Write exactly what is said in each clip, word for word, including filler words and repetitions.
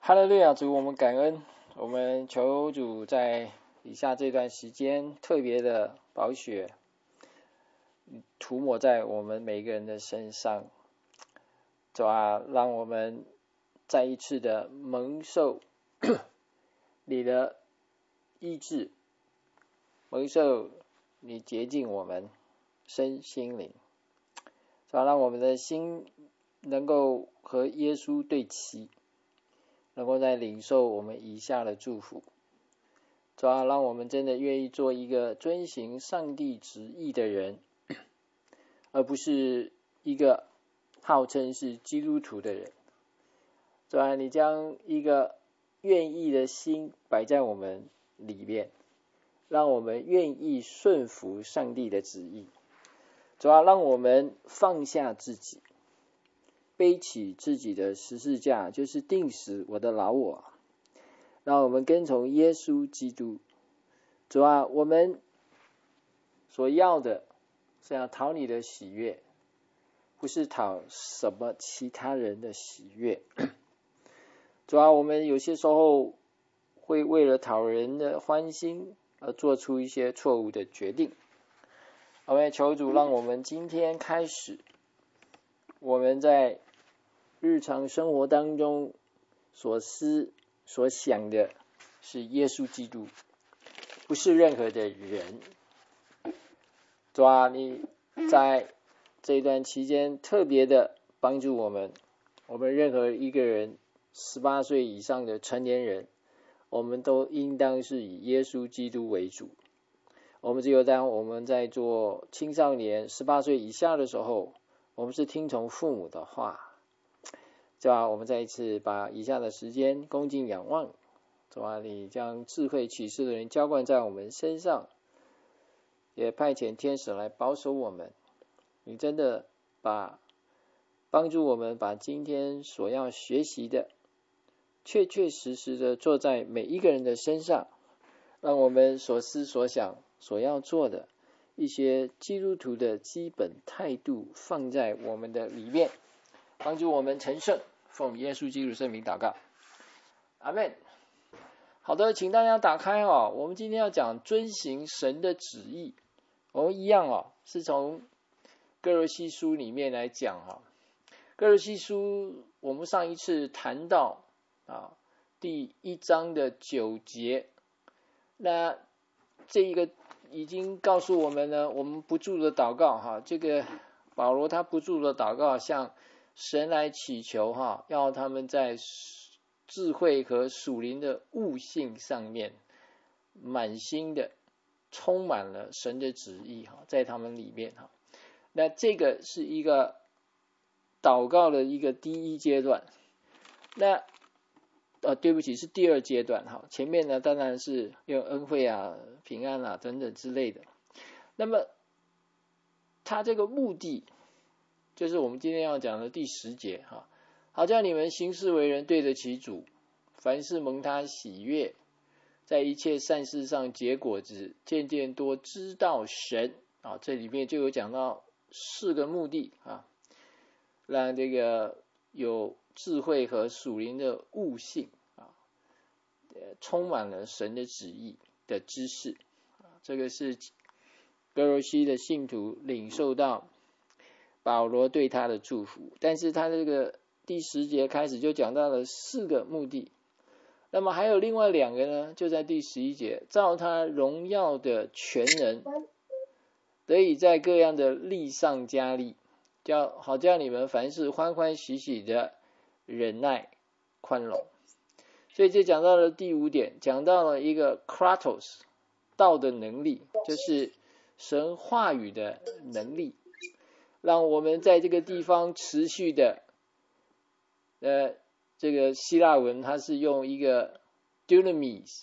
哈利路亚，主，我们感恩，我们求主在以下这段时间特别的宝血涂抹在我们每个人的身上，主啊，让我们再一次的蒙受你的医治，蒙受你洁净我们身心灵，主啊，让我们的心能够和耶稣对齐，能够在领受我们以下的祝福。主啊，让我们真的愿意做一个遵行上帝旨意的人，而不是一个号称是基督徒的人。主啊，你将一个愿意的心摆在我们里面，让我们愿意顺服上帝的旨意。主啊，让我们放下自己，背起自己的十字架，就是钉死我的老我，让我们跟从耶稣基督。主啊，我们所要的是要讨你的喜悦，不是讨什么其他人的喜悦。主啊，我们有些时候会为了讨人的欢心而做出一些错误的决定。我们求主让我们今天开始，我们在日常生活当中所思所想的是耶稣基督，不是任何的人。主啊，你在这段期间特别的帮助我们，我们任何一个人十八岁以上的成年人，我们都应当是以耶稣基督为主。我们只有当我们在做青少年十八岁以下的时候，我们是听从父母的话。主啊，我们再一次把以下的时间恭敬仰望。主啊，你将智慧启示的人浇灌在我们身上，也派遣天使来保守我们。你真的把帮助我们把今天所要学习的确确实实的做在每一个人的身上，让我们所思所想所要做的一些基督徒的基本态度放在我们的里面，帮助我们成圣。奉耶稣基督圣名祷告，阿们。好的，请大家打开哦，我们今天要讲遵行神的旨意。我们一样哦，是从歌罗西书里面来讲哈。歌罗西书我们上一次谈到啊第一章的九节，那这一个已经告诉我们呢，我们不住的祷告哈，这个保罗他不住的祷告，向神来祈求哈，要他们在智慧和属灵的悟性上面满心的充满了神的旨意哈，在他们里面哈。那这个是一个祷告的一个第一阶段。那呃，对不起，是第二阶段哈。前面呢，当然是用恩惠啊、平安啊等等之类的。那么，他这个目的，就是我们今天要讲的第十节哈。好叫你们行事为人对得起主，凡事蒙他喜悦，在一切善事上结果子，渐渐多知道神啊。这里面就有讲到四个目的啊，让这个有智慧和属灵的悟性啊，充满了神的旨意的知识啊。这个是歌罗西的信徒领受到保罗对他的祝福，但是他这个第十节开始就讲到了四个目的。那么还有另外两个呢，就在第十一节，照他荣耀的全能，得以在各样的力上加力，叫好叫你们凡事欢欢喜喜的忍耐宽容。所以这讲到了第五点，讲到了一个 kratos 道的能力，就是神话语的能力，让我们在这个地方持续的呃这个希腊文它是用一个 dunamis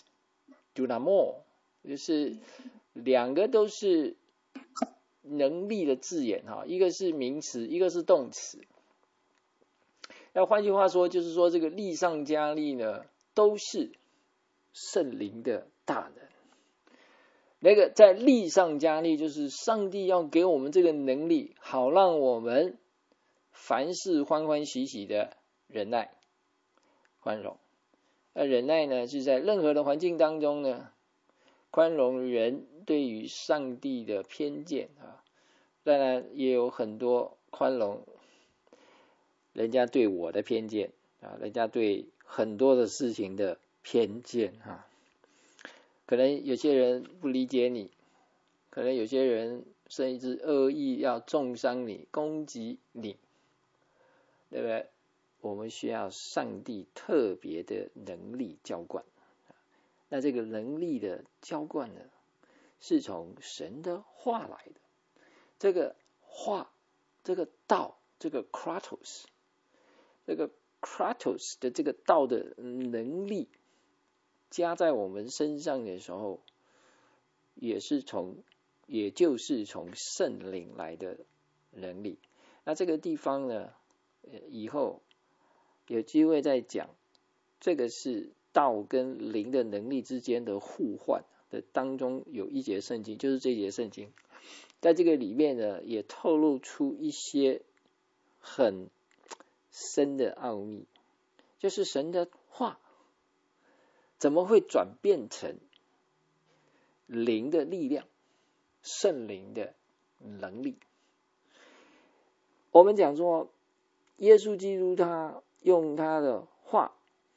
dunamo， 就是两个都是能力的字眼哈，一个是名词，一个是动词。那换句话说，就是说这个力上加力呢，都是圣灵的大能。那个在力上加力，就是上帝要给我们这个能力，好让我们凡事欢欢喜喜的忍耐宽容。 那忍耐呢，是在任何的环境当中呢，宽容人对于上帝的偏见啊，当然也有很多宽容人家对我的偏见啊，人家对很多的事情的偏见啊。可能有些人不理解你，可能有些人甚至恶意要重伤你、攻击你，对不对？我们需要上帝特别的能力浇灌。那这个能力的浇灌呢，是从神的话来的。这个话，这个道，这个 kratos， 这个 kratos 的这个道的能力加在我们身上的时候，也是从，也就是从圣灵来的能力。那这个地方呢，以后有机会再讲，这个是道跟灵的能力之间的互换的当中有一节圣经，就是这节圣经，在这个里面呢，也透露出一些很深的奥秘，就是神的话怎么会转变成灵的力量，圣灵的能力。我们讲说耶稣基督他用他的话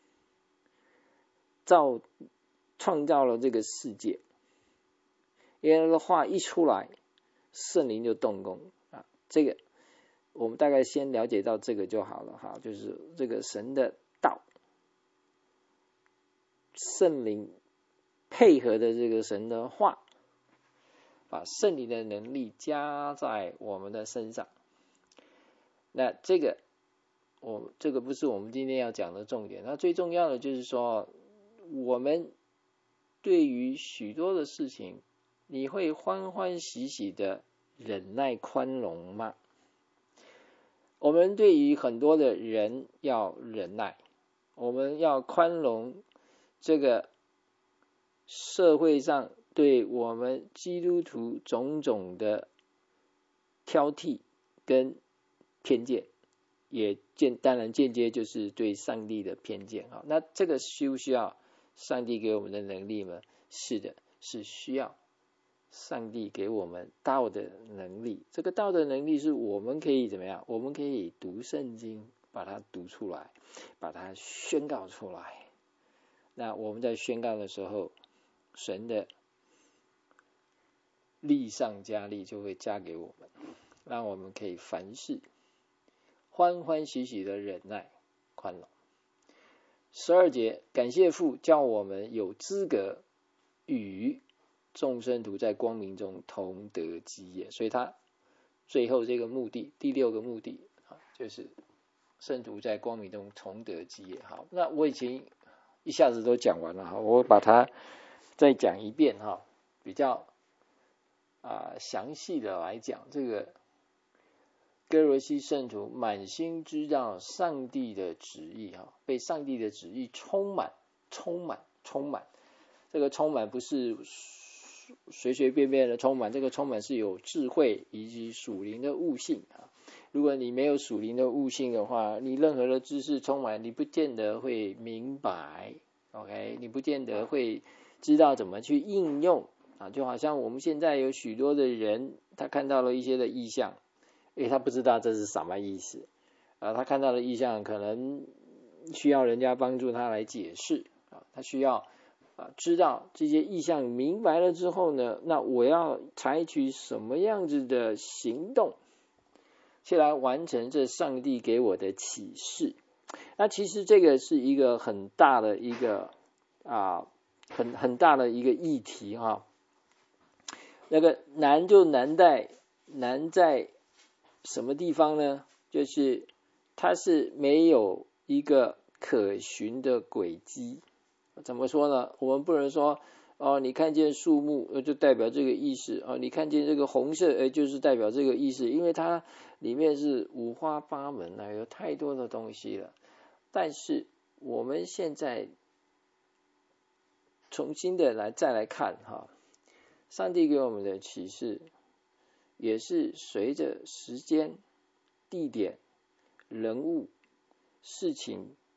造创造了这个世界，因为那个话一出来，圣灵就动工啊。这个我们大概先了解到这个就好了哈，就是这个神的道，圣灵配合的这个神的话，把圣灵的能力加在我们的身上。那这个我这个不是我们今天要讲的重点，那最重要的就是说，我们对于许多的事情，你会欢欢喜喜的忍耐宽容吗？我们对于很多的人要忍耐，我们要宽容这个社会上对我们基督徒种种的挑剔跟偏见，也间当然间接就是对上帝的偏见。那这个需不需要上帝给我们的能力吗？是的，是需要上帝给我们道的能力。这个道的能力是我们可以怎么样？我们可以读圣经，把它读出来，把它宣告出来。那我们在宣告的时候，神的力上加力就会加给我们，让我们可以凡事欢欢喜喜的忍耐宽容。十二节，感谢父叫我们有资格与众圣徒在光明中同得基业。所以他最后这个目的，第六个目的就是圣徒在光明中同得基业。好，那我已经一下子都讲完了，我把它再讲一遍哈，比较啊详细的来讲这个哥罗西圣徒满心知道上帝的旨意哈，被上帝的旨意充满，充满，充满。这个充满不是随随便便的充满，这个充满是有智慧以及属灵的悟性啊。如果你没有属灵的悟性的话，你任何的知识充满，你不见得会明白 ，OK， 你不见得会知道怎么去应用啊。就好像我们现在有许多的人，他看到了一些的意象，诶，他不知道这是什么意思啊，他看到的意象可能需要人家帮助他来解释啊，他需要啊知道这些意象明白了之后呢，那我要采取什么样子的行动去来完成这上帝给我的启示。那其实这个是一个很大的一个啊很很大的一个议题哈、啊。那个难就难在难在什么地方呢？就是它是没有一个可循的轨迹。怎么说呢？我们不能说哦，你看见树木呃就代表这个意思哦，你看见这个红色呃就是代表这个意思，因为它里面是五花八门啊，有太多的东西了。但是我们现在重新的来再来看哈，上帝给我们的启示也是随着时间、地点、人物、事情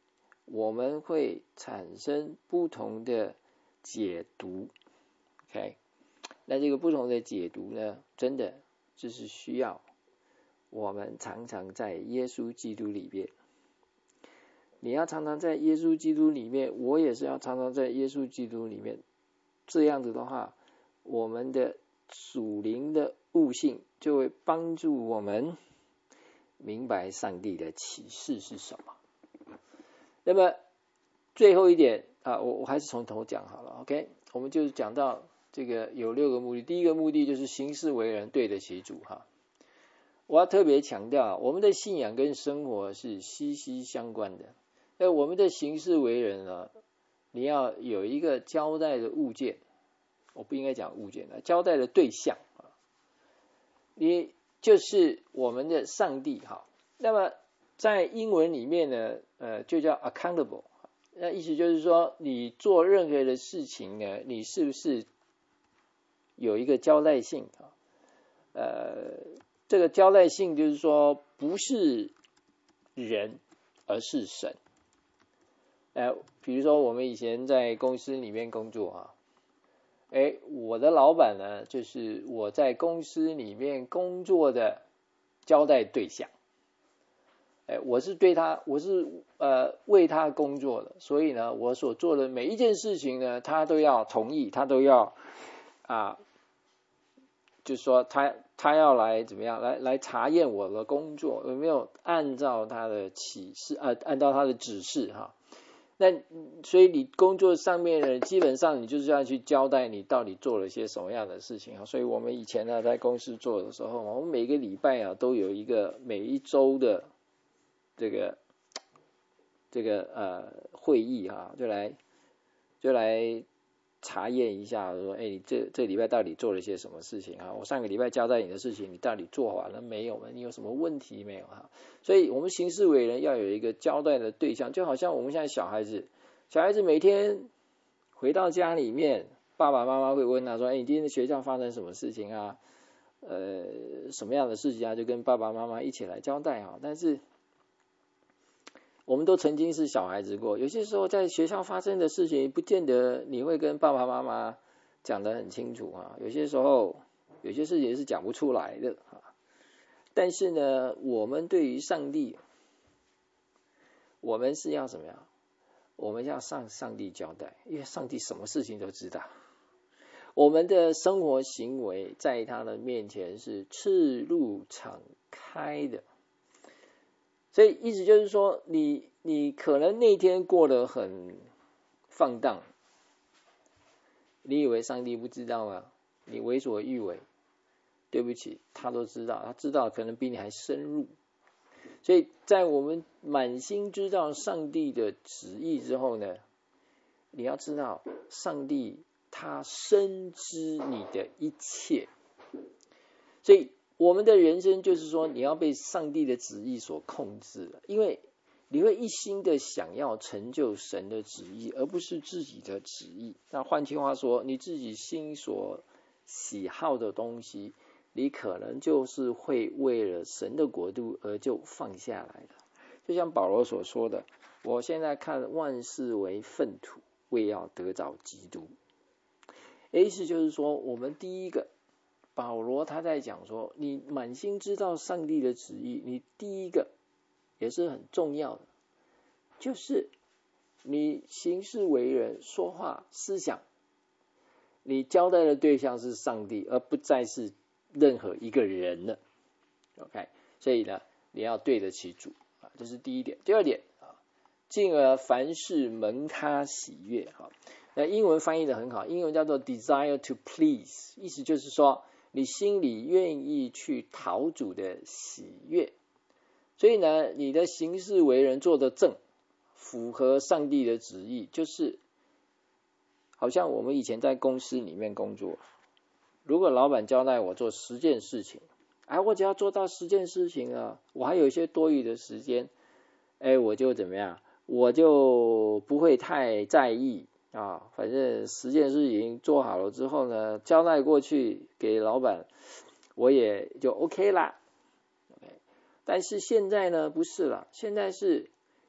我们会产生不同的解读 ，OK？ 那这个不同的解读呢，真的就是需要我们常常在耶稣基督里面。你要常常在耶稣基督里面，我也是要常常在耶稣基督里面。这样子的话，我们的属灵的悟性就会帮助我们明白上帝的启示是什么。那么最后一点啊，我我还是从头讲好了 ，OK？ 我们就是讲到这个有六个目的，第一个目的就是行事为人对得起主哈。我要特别强调，我们的信仰跟生活是息息相关的。那我们的行事为人呢，你要有一个交代的物件，我不应该讲物件，交代的对象，你就是我们的上帝哈。那么在英文里面呢，呃，就叫 accountable， 那意思就是说，你做任何的事情呢，你是不是有一个交代性啊？呃，这个交代性就是说，不是人，而是神。呃，比如说我们以前在公司里面工作啊，哎，我的老板呢，就是我在公司里面工作的交代对象。哎，我是对他，我是呃为他工作的，所以呢，我所做的每一件事情呢，他都要同意，他都要啊，就是说他他要来怎么样，来来查验我的工作有没有按照他的启示啊，按照他的指示哈。那所以你工作上面呢，基本上你就是要去交代你到底做了些什么样的事情啊。所以我们以前呢，在公司做的时候，我们每个礼拜啊都有一个每一周的这个这个呃会议啊，就来就来查验一下，说，哎，你这这礼拜到底做了些什么事情啊？我上个礼拜交代你的事情，你到底做完了没有？你有什么问题没有啊？所以我们行事为人要有一个交代的对象，就好像我们现在小孩子，小孩子每天回到家里面，爸爸妈妈会问他说，哎，你今天在学校发生什么事情啊？呃，什么样的事情啊？就跟爸爸妈妈一起来交代啊。但是我们都曾经是小孩子过，有些时候在学校发生的事情，不见得你会跟爸爸妈妈讲得很清楚啊。有些时候，有些事情是讲不出来的啊。但是呢，我们对于上帝，我们是要怎么样？我们要向上帝交代，因为上帝什么事情都知道。我们的生活行为在他的面前是赤露敞开的。所以意思就是说，你你可能那天过得很放荡，你以为上帝不知道吗？你为所欲为，对不起，他都知道，他知道可能比你还深入。所以在我们满心知道上帝的旨意之后呢，你要知道上帝他深知你的一切。所以我们的人生就是说，你要被上帝的旨意所控制了，因为你会一心的想要成就神的旨意，而不是自己的旨意。那换句话说，你自己心所喜好的东西，你可能就是会为了神的国度而就放下来了。就像保罗所说的，我现在看万事为粪土，为要得着基督。意思就是说，我们第一个，保罗他在讲说，你满心知道上帝的旨意，你第一个也是很重要的，就是你行事为人、说话、思想，你交代的对象是上帝，而不再是任何一个人了。OK， 所以呢，你要对得起主啊，这是第一点。第二点啊，进而凡事蒙他喜悦。好，那英文翻译的很好，英文叫做 desire to please， 意思就是说，你心里愿意去讨主的喜悦。所以呢，你的行事为人做得正，符合上帝的旨意，就是好像我们以前在公司里面工作，如果老板交代我做十件事情，哎，我只要做到十件事情啊，我还有一些多余的时间，哎，我就怎么样，我就不会太在意啊，反正十件事情做好了之后呢，交代过去给老板，我也就 OK 啦。但是现在呢，不是了，现在是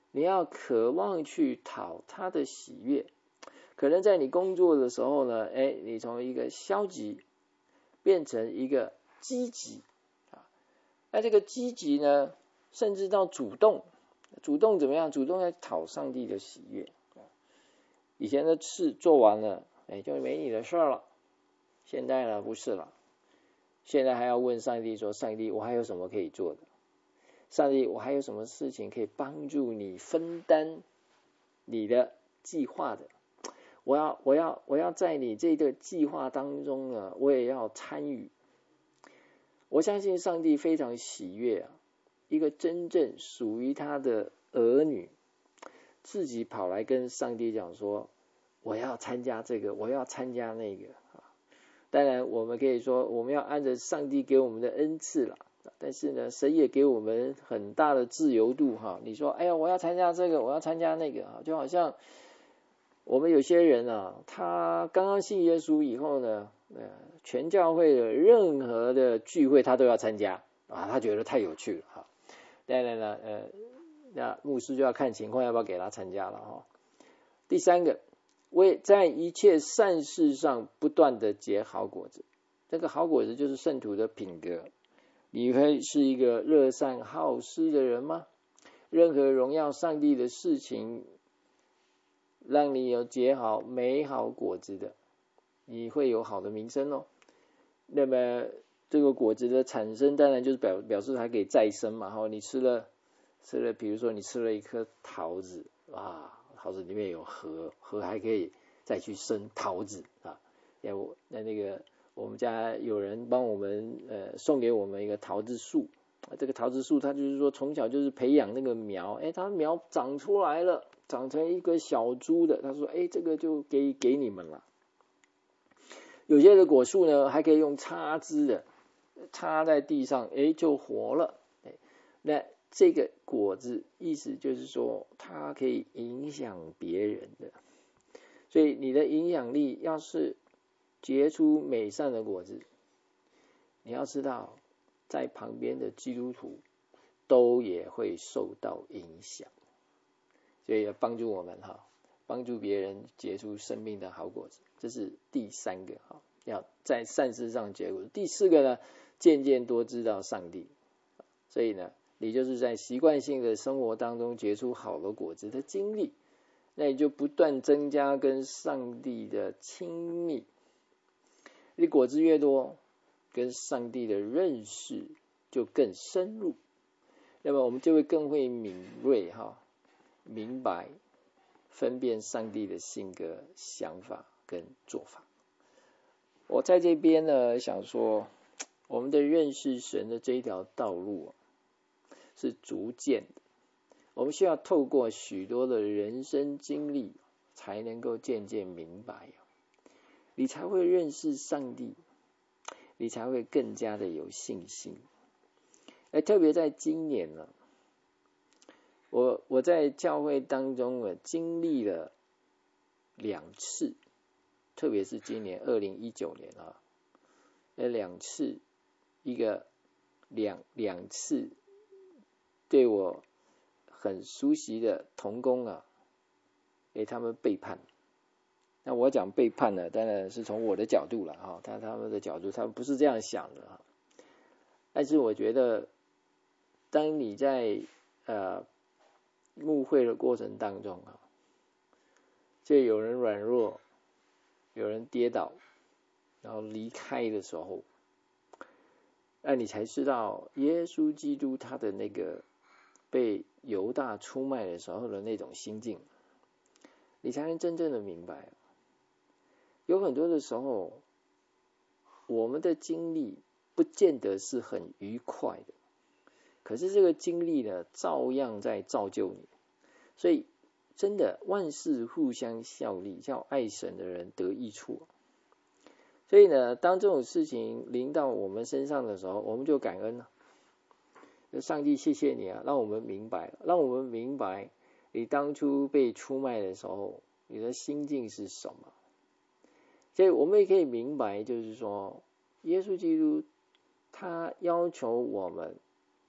你要渴望去讨他的喜悦。可能在你工作的时候呢，哎，你从一个消极变成一个积极啊，那这个积极呢，甚至到主动，主动怎么样？主动来讨上帝的喜悦。以前的事做完了，哎，就没你的事了。现在呢，不是了。现在还要问上帝说：上帝，我还有什么可以做的？上帝，我还有什么事情可以帮助你分担你的计划的？我要，我要，我要在你这个计划当中呢，我也要参与。我相信上帝非常喜悦啊，一个真正属于他的儿女，自己跑来跟上帝讲说：我要参加这个，我要参加那个。当然，我们可以说我们要按着上帝给我们的恩赐了。但是呢，神也给我们很大的自由度哈。你说，哎呀，我要参加这个，我要参加那个啊，就好像我们有些人啊，他刚刚信耶稣以后呢，呃，全教会的任何的聚会他都要参加啊，他觉得太有趣了哈。当然呢，呃，那牧师就要看情况要不要给他参加了哈。第三个，为在一切善事上不断的结好果子，这个好果子就是圣徒的品格。你会是一个乐善好施的人吗？任何荣耀上帝的事情，让你有结好美好果子的，你会有好的名声哦。那么这个果子的产生，当然就是表表示还可以再生嘛。哈，你吃了吃了，比如说你吃了一颗桃子，哇，桃子里面有核，核还可以再去生桃子啊。那那个。我们家有人帮我们呃送给我们一个桃子树，这个桃子树它就是说从小就是培养那个苗，哎，它苗长出来了，长成一个小株的，他说哎，这个就给给你们了。有些的果树呢还可以用插枝的，插在地上，哎，就活了。哎，那这个果子意思就是说它可以影响别人的，所以你的影响力要是结出美善的果子，你要知道在旁边的基督徒都也会受到影响，所以要帮助我们哈，帮助别人结出生命的好果子，这是第三个哈，要在善事上结果。第四个呢，渐渐多知道上帝，所以呢，你就是在习惯性的生活当中结出好的果子的经历，那你就不断增加跟上帝的亲密。你果子越多，跟上帝的认识就更深入，那么我们就会更会敏锐哈，明白分辨上帝的性格、想法跟做法。我在这边呢，想说，我们的认识神的这一条道路是逐渐的，我们需要透过许多的人生经历，才能够渐渐明白。你才会认识上帝，你才会更加的有信心。而特别在今年呢，我我在教会当中呢经历了两次，特别是今年二零一九年啊，那两次，一个两两次对我很熟悉的同工啊，诶，他们背叛。那我讲背叛呢，当然是从我的角度了哈，他他们的角度，他们不是这样想的哈。但是我觉得，当你在呃牧会的过程当中啊，就有人软弱，有人跌倒，然后离开的时候，那你才知道耶稣基督他的那个被犹大出卖的时候的那种心境，你才能真正的明白。有很多的时候，我们的经历不见得是很愉快的，可是这个经历呢，照样在造就你。所以真的万事互相效力，叫爱神的人得益处。所以呢，当这种事情临到我们身上的时候，我们就感恩了。上帝谢谢你啊，让我们明白，让我们明白你当初被出卖的时候，你的心境是什么。所以我们也可以明白，就是说，耶稣基督他要求我们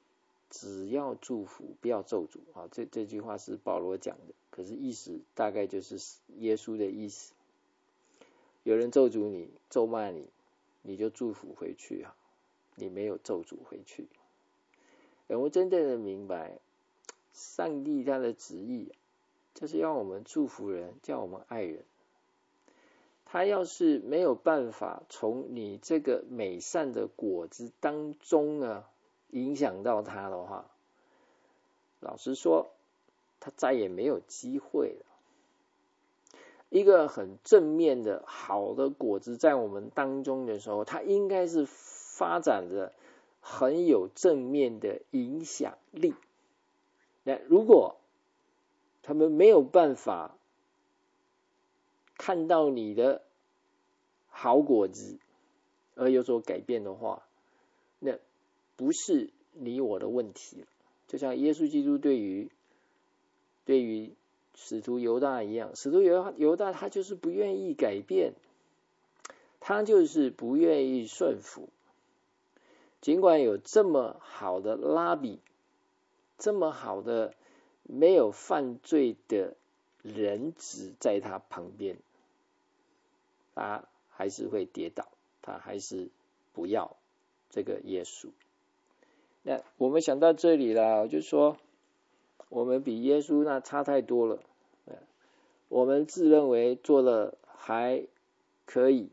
只要祝福，不要咒诅啊。这这句话是保罗讲的，可是意思大概就是耶稣的意思。有人咒诅你、咒骂你，你就祝福回去啊，你没有咒诅回去。我们真正的明白，上帝他的旨意就是要我们祝福人，叫我们爱人。他要是没有办法从你这个美善的果子当中呢，影响到他的话，老实说，他再也没有机会了。一个很正面的好的果子在我们当中的时候，它应该是发展着很有正面的影响力。那如果他们没有办法看到你的好果子而有所改变的话，那不是你我的问题了。就像耶稣基督对于对于使徒犹大一样，使徒犹大他就是不愿意改变，他就是不愿意顺服。尽管有这么好的拉比，这么好的没有犯罪的人子在他旁边，他还是会跌倒，他还是不要这个耶稣。那我们想到这里了，我就说我们比耶稣那差太多了。我们自认为做了还可以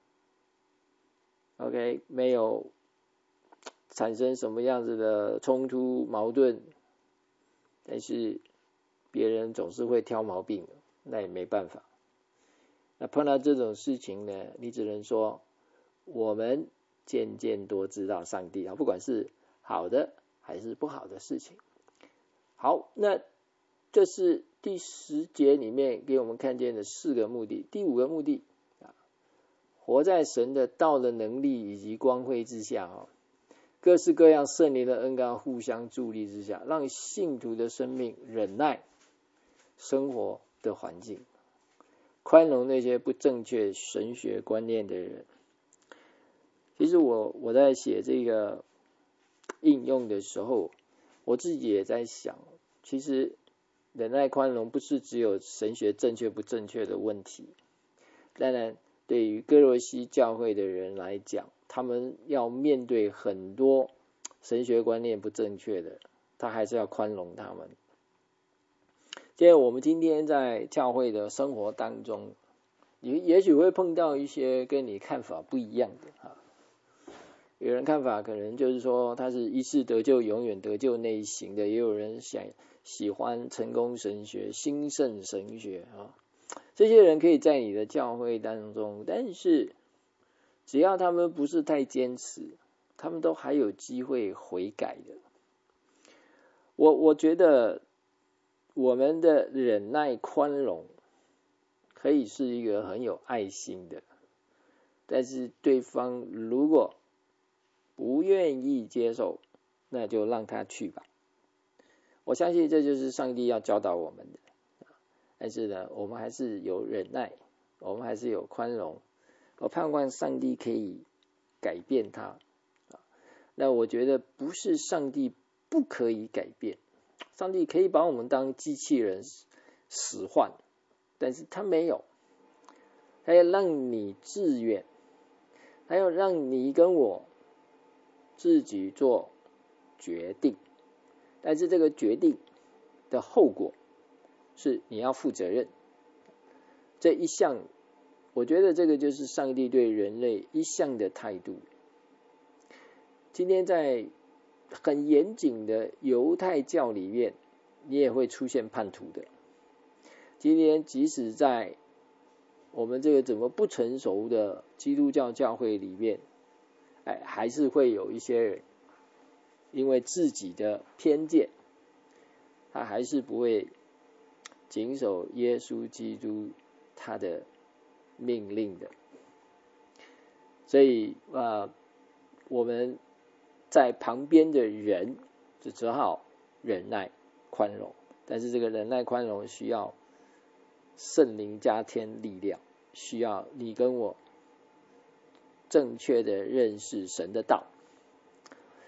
OK， 没有产生什么样子的冲突矛盾，但是别人总是会挑毛病，那也没办法。那碰到这种事情呢，你只能说我们渐渐多知道上帝，不管是好的还是不好的事情。好，那这是第十节里面给我们看见的四个目的。第五个目的，活在神的道的能力以及光辉之下，各式各样圣灵的恩膏互相助力之下，让信徒的生命忍耐生活的环境，宽容那些不正确神学观念的人。其实我我在写这个应用的时候，我自己也在想，其实忍耐宽容不是只有神学正确不正确的问题。当然对于哥罗西教会的人来讲，他们要面对很多神学观念不正确的，他还是要宽容他们。接着我们今天在教会的生活当中，你也许会碰到一些跟你看法不一样的。有人看法可能就是说他是一次得救永远得救那一型的，也有人想喜欢成功神学兴盛神学啊，这些人可以在你的教会当中，但是只要他们不是太坚持，他们都还有机会悔改的。我我觉得我们的忍耐宽容可以是一个很有爱心的，但是对方如果不愿意接受，那就让他去吧。我相信这就是上帝要教导我们的。但是呢，我们还是有忍耐，我们还是有宽容。我盼望上帝可以改变他。那我觉得不是上帝不可以改变，上帝可以把我们当机器人使唤，但是他没有，他要让你自愿，他要让你跟我自己做决定，但是这个决定的后果是你要负责任。这一项，我觉得这个就是上帝对人类一向的态度。今天在很严谨的犹太教里面，你也会出现叛徒的。今天即使在我们这个怎么不成熟的基督教教会里面，哎，还是会有一些人因为自己的偏见，他还是不会谨守耶稣基督他的命令的。所以啊，我们在旁边的人就只好忍耐宽容，但是这个忍耐宽容需要圣灵加添力量，需要你跟我正确的认识神的道。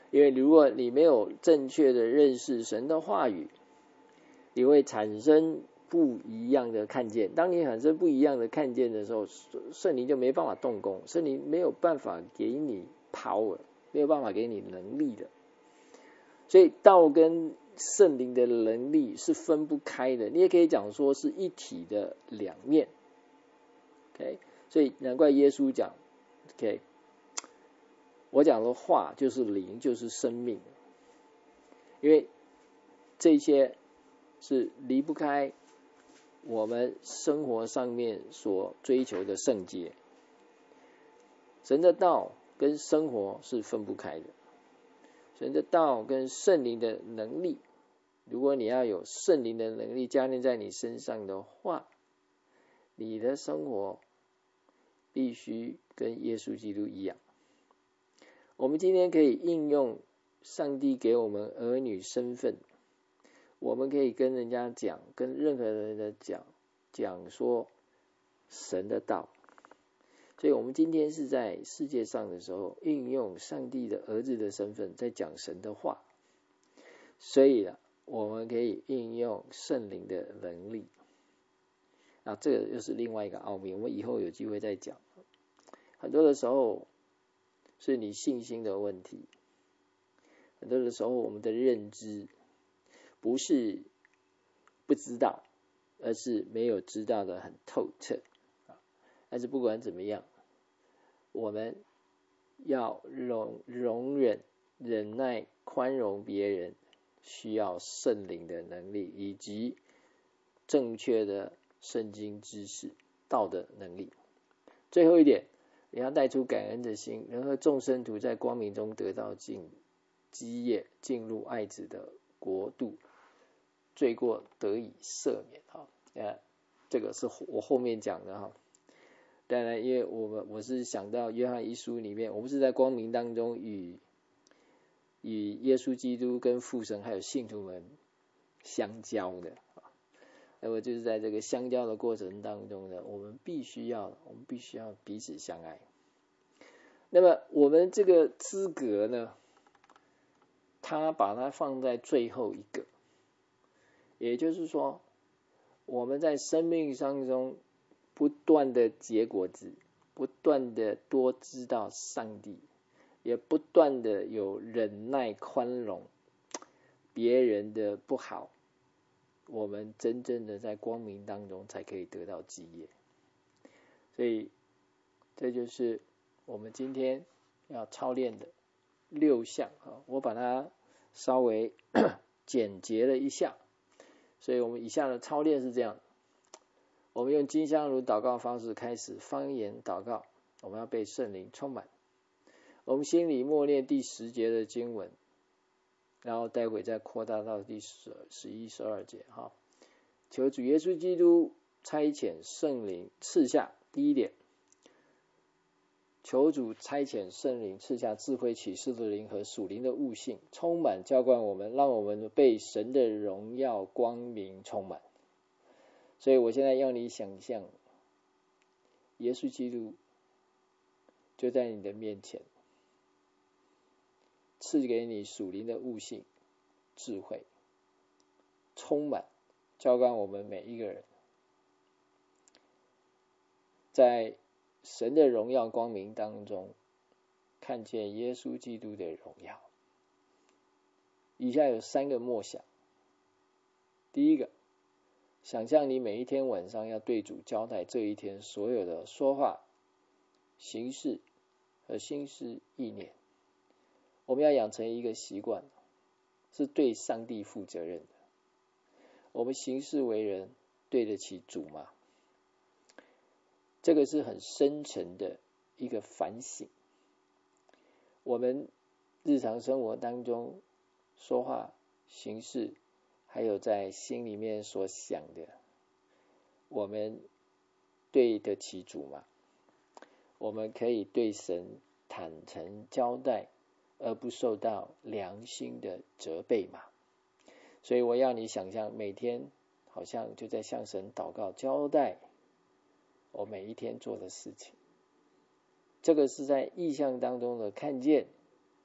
因为如果你没有正确的认识神的话语，你会产生不一样的看见。当你产生不一样的看见的时候，圣灵就没办法动工，圣灵没有办法给你 power， 没有办法给你能力的。所以道跟圣灵的能力是分不开的，你也可以讲说是一体的两面。OK， 所以难怪耶稣讲 OK， 我讲的话就是灵，就是生命，因为这些是离不开我们生活上面所追求的圣洁。神的道跟生活是分不开的，神的道跟圣灵的能力，如果你要有圣灵的能力加添在你身上的话，你的生活必须跟耶稣基督一样。我们今天可以应用上帝给我们儿女身份，我们可以跟人家讲，跟任何人的讲讲说神的道。所以我们今天是在世界上的时候，运用上帝的儿子的身份在讲神的话，所以啊，我们可以运用圣灵的能力。那这个又是另外一个奥秘，我们以后有机会再讲。很多的时候是你信心的问题，很多的时候我们的认知不是不知道，而是没有知道的很透彻。但是不管怎么样，我们要容容忍、忍耐、宽容别人，需要圣灵的能力，以及正确的圣经知识、道的能力。最后一点，你要带出感恩的心，人和众生徒在光明中得到进基业，进入爱子的国度，罪过得以赦免。哈，呃，这个是我后面讲的哈。当然，因为我们我是想到约翰一书里面，我们是在光明当中与与耶稣基督跟父神还有信徒们相交的。那么就是在这个相交的过程当中呢，我们必须要我们必须要彼此相爱。那么我们这个资格呢，他把它放在最后一个，也就是说，我们在生命当中不断的结果子，不断的多知道上帝，也不断的有忍耐宽容别人的不好，我们真正的在光明当中才可以得到基业。所以这就是我们今天要操练的六项，我把它稍微简洁了一下。所以我们以下的操练是这样，我们用金香炉祷告方式开始方言祷告，我们要被圣灵充满。我们心里默念第十节的经文，然后待会再扩大到第十、十一、十二节哈。求主耶稣基督差遣圣灵赐下，第一点，求主差遣圣灵赐下智慧启示的灵和属灵的悟性，充满浇灌我们，让我们被神的荣耀光明充满。所以我现在要你想象，耶稣基督就在你的面前，赐给你属灵的悟性、智慧，充满浇灌我们每一个人，在神的荣耀光明当中看见耶稣基督的荣耀。以下有三个默想。第一个，想象你每一天晚上要对主交代这一天所有的说话、行事和心思意念。我们要养成一个习惯，是对上帝负责任的。我们行事为人对得起主吗？这个是很深沉的一个反省。我们日常生活当中说话、行事，还有在心里面所想的，我们对得起主吗？我们可以对神坦诚交代，而不受到良心的责备吗？所以我要你想象，每天好像就在向神祷告交代我每一天做的事情。这个是在意象当中的看见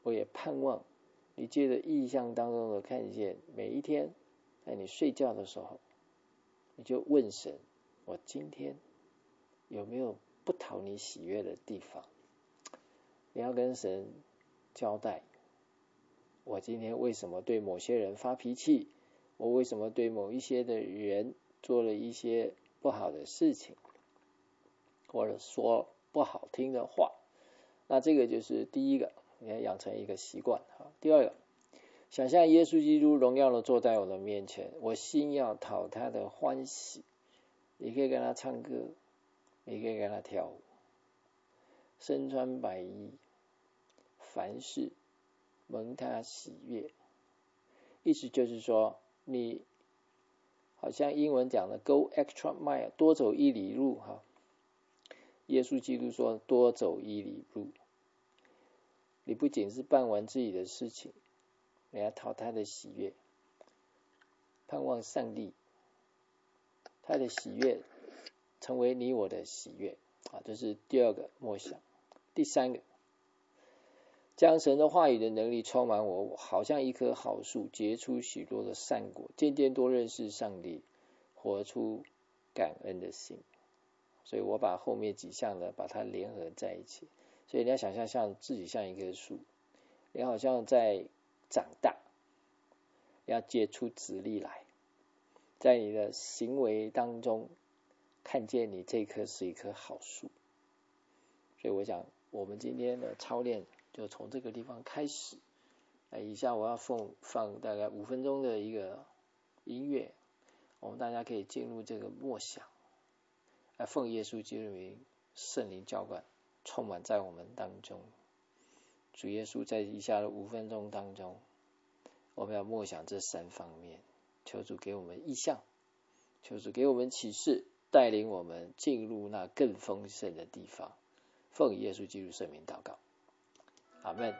我也盼望你借着意象当中的看见，每一天在你睡觉的时候，你就问神，我今天有没有不讨你喜悦的地方？你要跟神交代，我今天为什么对某些人发脾气，我为什么对某一些的人做了一些不好的事情，或者说不好听的话。那这个就是第一个，你要养成一个习惯。第二个，想象耶稣基督荣耀的坐在我的面前，我心要讨他的欢喜。你可以跟他唱歌，你可以跟他跳舞，身穿白衣，凡事蒙他喜悦。意思就是说，你好像英文讲的 go extra mile， 多走一里路哈。耶稣基督说多走一里路，你不仅是办完自己的事情，你要讨他的喜悦，盼望上帝他的喜悦成为你我的喜悦啊，这是第二个默想。第三个，将神的话语的能力充满我，好像一棵好树结出许多的善果，渐渐多认识上帝，活出感恩的心。所以我把后面几项呢把它联合在一起。所以你要想象像自己像一棵树，你好像在长大，要结出籽粒来，在你的行为当中看见你这棵是一棵好树。所以我想我们今天的操练就从这个地方开始。以下我要放放大概五分钟的一个音乐，我们大家可以进入这个默想，奉耶稣基督的名，圣灵浇灌充满在我们当中。主耶稣在以下的五分钟当中，我们要默想这三方面，求主给我们意象，求主给我们启示，带领我们进入那更丰盛的地方。奉耶稣基督圣名祷告，阿们。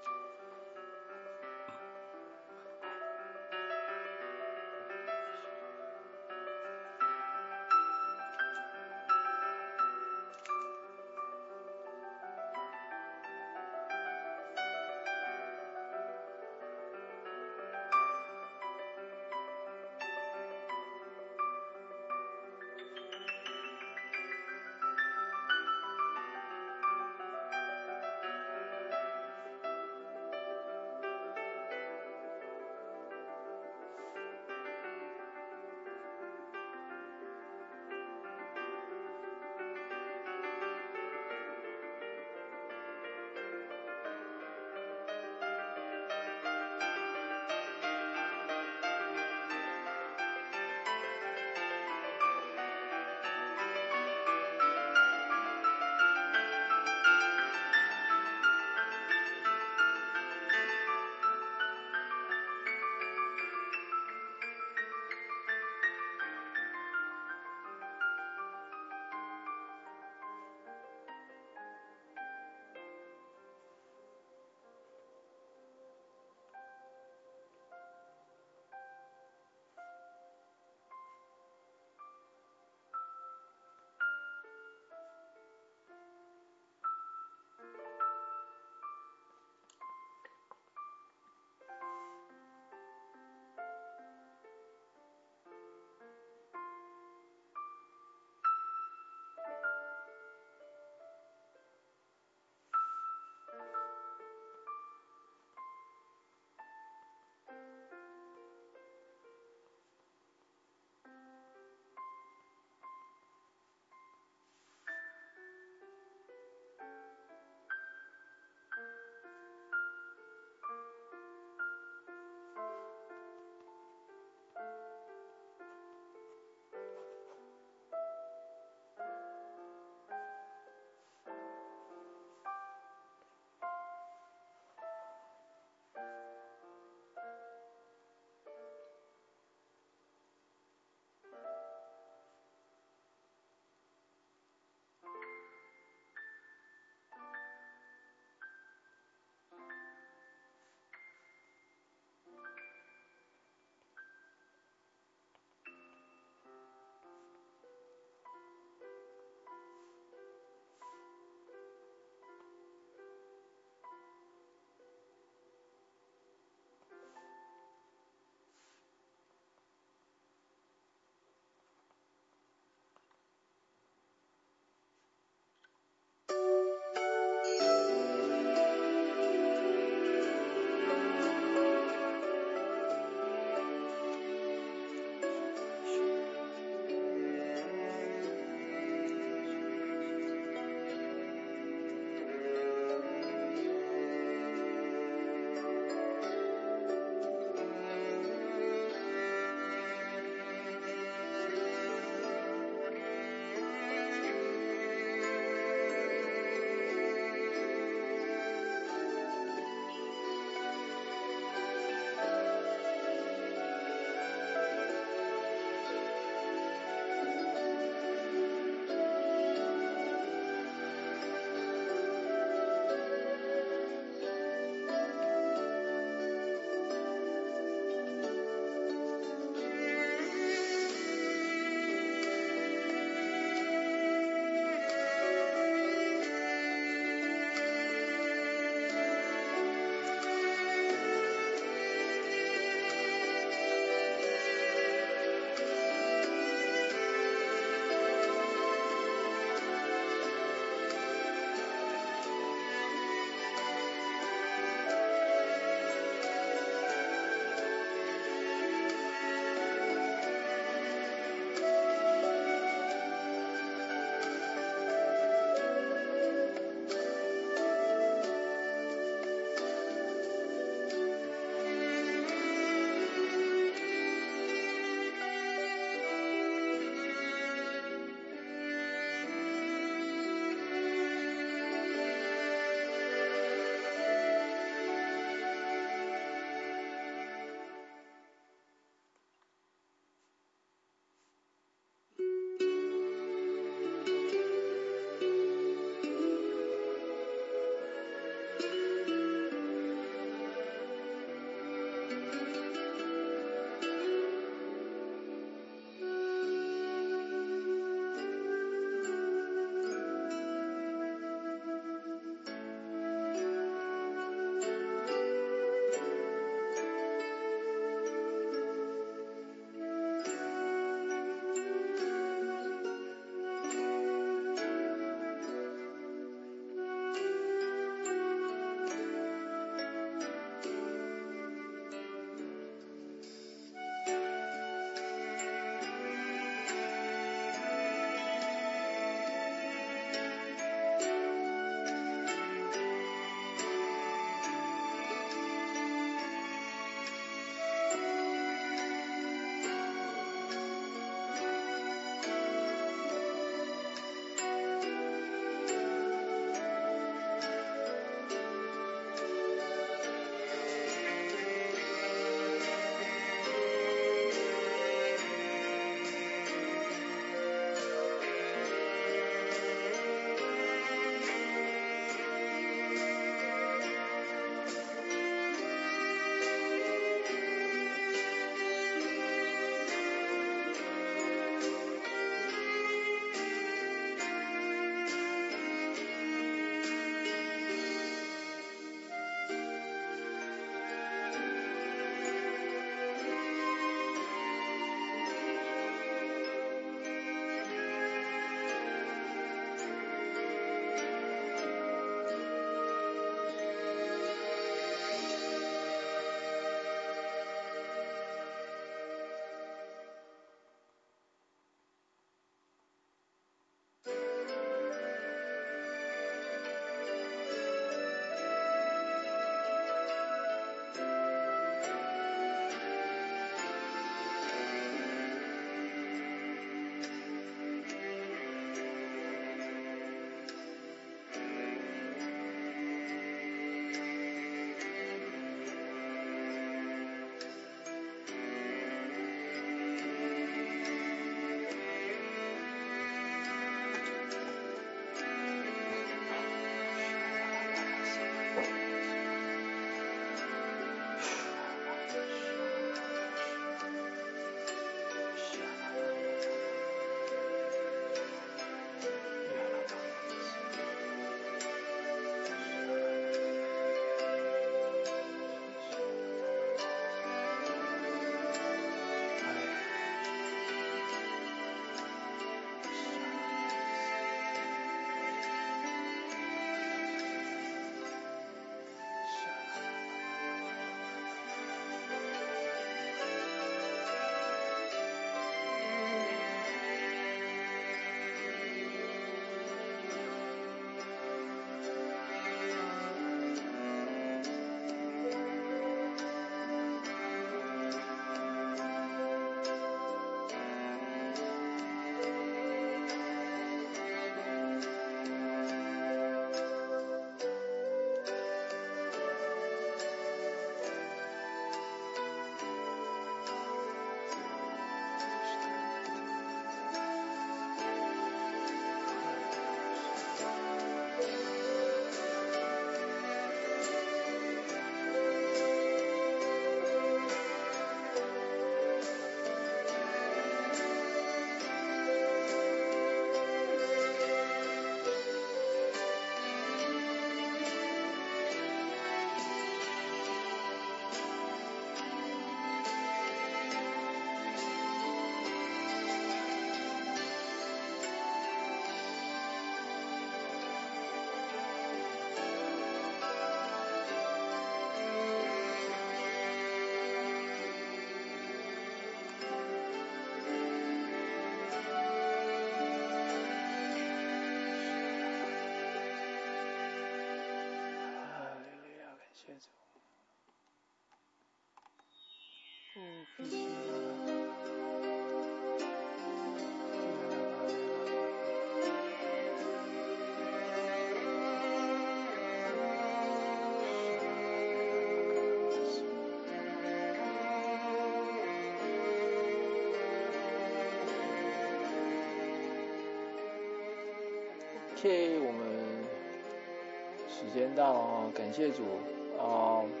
OK， 我们时间到，感谢主啊、呃！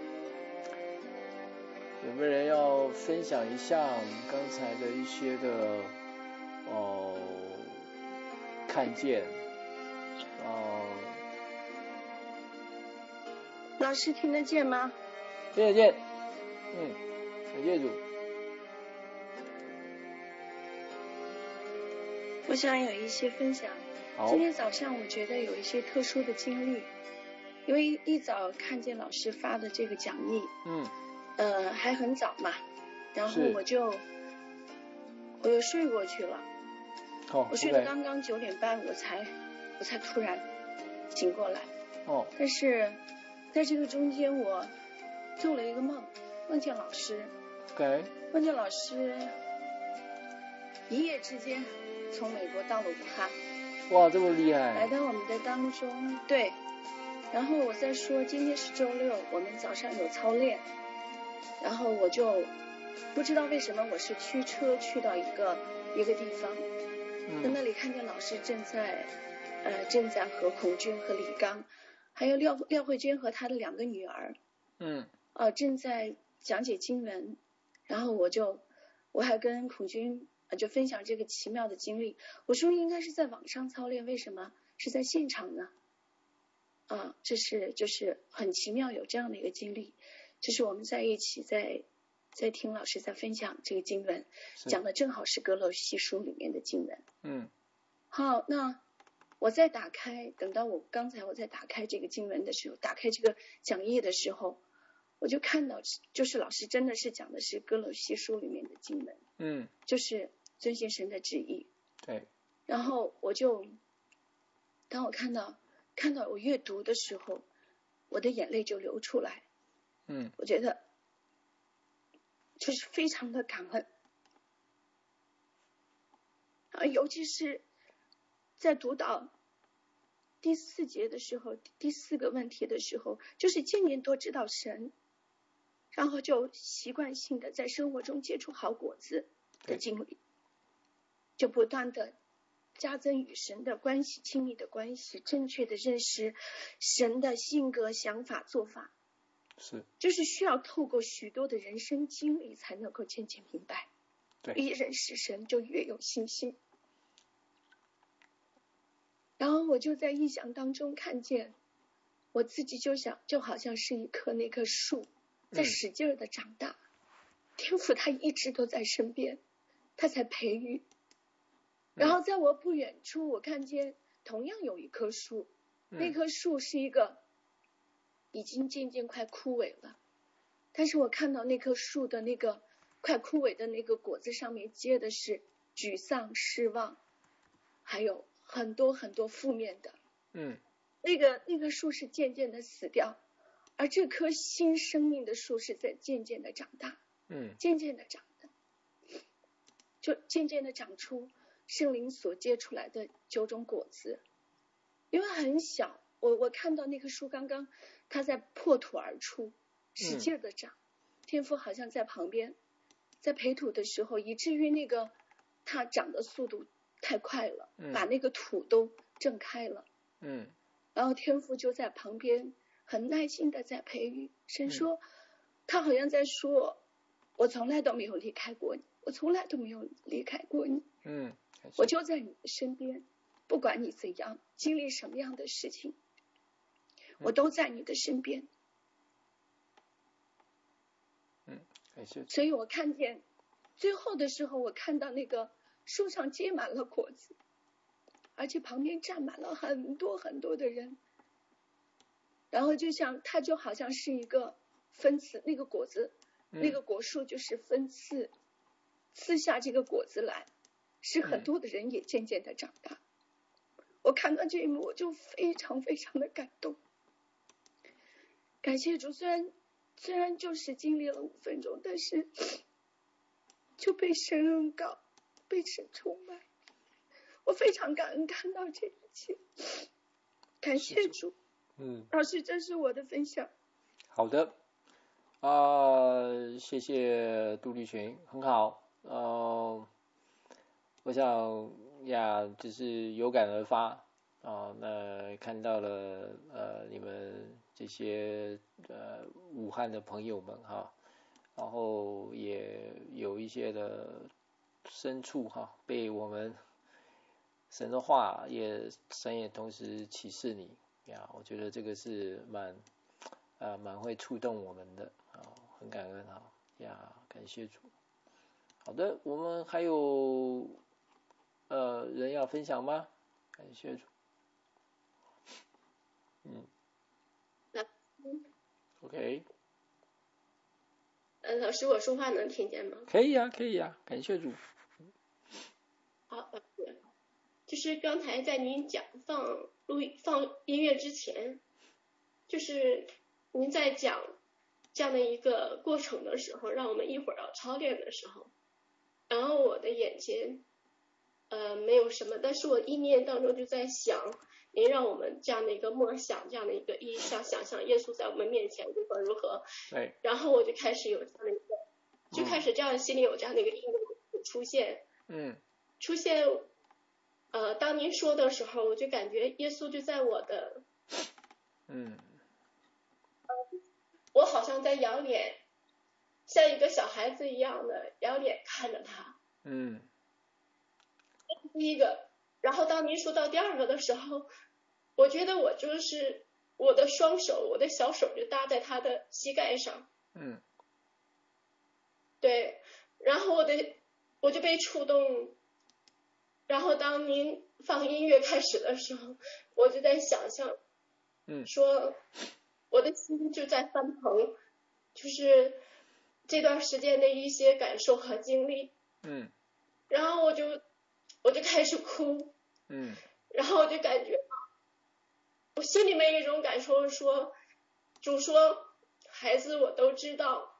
有没有人要分享一下我们刚才的一些的哦、呃、看见哦、呃？ 老师听得见吗？ 听得见，嗯，感谢主。 我想有一些分享。今天早上我觉得有一些特殊的经历，因为一早看见老师发的这个讲义， 嗯， 呃，还很早嘛，然后我就我又睡过去了， 哦， 我睡到刚刚九点半，我才我才突然醒过来， 哦， 但是在这个中间我做了一个梦，梦见老师， 对， 梦见老师一夜之间从美国到了武汉。 哇，这么厉害！ 来到我们的当中，对。然后我再说，今天是周六，我们早上有操练，然后我就不知道为什么我是驱车去到一个一个地方， 嗯、 在那里看见老师正在呃正在和孔军和李刚，还有廖廖慧娟和她的两个女儿， 嗯， 呃正在讲解经文，然后我就我还跟孔军。就分享这个奇妙的经历，我说应该是在网上操练，为什么是在现场呢？啊，这是就是很奇妙，有这样的一个经历。这是我们在一起在在听老师在分享这个经文，讲的正好是歌罗西书里面的经文。 嗯， 好，那我再打开，等到我刚才我在打开这个经文的时候，打开这个讲义的时候，我就看到就是老师真的是讲的是歌罗西书里面的经文， 嗯， 就是遵行神的旨意。 对。 然后我就当我看到看到我阅读的时候，我的眼泪就流出来。 嗯， 我觉得就是非常的感恩啊，尤其是在读到第四节的时候，第四个问题的时候，就是渐渐多知道神，然后就习惯性的在生活中结出好果子的经历，就不断的加增与神的关系，亲密的关系，正确的认识神的性格、想法、做法， 是， 就是需要透过许多的人生经历才能够渐渐明白。 对， 越认识神就越有信心。然后我就在意象当中看见我自己，就想就好像是一棵那棵树在使劲的长大，嗯、天父他一直都在身边，他在培育。然后在我不远处，我看见同样有一棵树， 嗯、 那棵树是一个已经渐渐快枯萎了，但是我看到那棵树的那个快枯萎的那个果子上面结的是沮丧、失望，还有很多很多负面的。 嗯， 那个那个树是渐渐的死掉，而这棵新生命的树是在渐渐的长大， 嗯， 渐渐的长大，就渐渐的长出圣灵所结出来的九种果子。因为很小，我我看到那棵树刚刚它在破土而出，使劲的长、嗯、天父好像在旁边在培土的时候，以至于那个它长的速度太快了、 嗯、 把那个土都震开了， 嗯， 然后天父就在旁边很耐心的在培育。神说、嗯、他好像在说，我从来都没有离开过你，我从来都没有离开过你， 嗯， 我就在你的身边，不管你怎样经历什么样的事情，我都在你的身边。 嗯，感谢。 所以我看见最后的时候，我看到那个树上结满了果子，而且旁边站满了很多很多的人，然后就像它就好像是一个分次，那个果子、嗯、那个果树就是分次赐下这个果子来，使很多的人也渐渐的长大、嗯、我看到这一幕我就非常非常的感动，感谢主。虽然虽然就是经历了五分钟，但是就被神恩膏，被神充满。我非常感恩看到这一切，感谢主。 嗯， 老师，这是我的分享。 好的，啊、呃，谢谢杜丽群，很好。呃，我想呀，就是有感而发啊、那看到了呃你们这些呃武汉的朋友们哈，然后也有一些的深处哈，被我们神的话也神也同时启示你呀，我觉得这个是蛮啊蛮会触动我们的啊，很感恩哈呀，感谢主。好的，我们还有呃人要分享吗？感谢主。嗯，OK。 呃，老师，我说话能听见吗？ 可以呀，可以呀，感谢主。 好，老师，就是刚才在您讲放录放音乐之前，就是您在讲这样的一个过程的时候，让我们一会儿要操练的时候，然后我的眼前呃没有什么，但是我意念当中就在想，您让我们这样的一个默想，这样的一个意象，想象耶稣在我们面前如何如何， 对， 然后我就开始有这样的一个，就开始这样心里有这样的一个意念出现， 嗯， 出现，呃，当您说的时候，我就感觉耶稣就在我的， 嗯， 我好像在仰脸，像一个小孩子一样的仰脸看着他。 嗯， 第一个，然后当您说到第二个的时候，我觉得我就是我的双手，我的小手就搭在他的膝盖上。 嗯， 对，然后我的我就被触动。然后当您放音乐开始的时候，我就在想象， 嗯， 说我的心就在翻腾，就是这段时间的一些感受和经历。 嗯， 然后我就我就开始哭。 嗯， 然后我就感觉我心里面有一种感受，说主说孩子我都知道。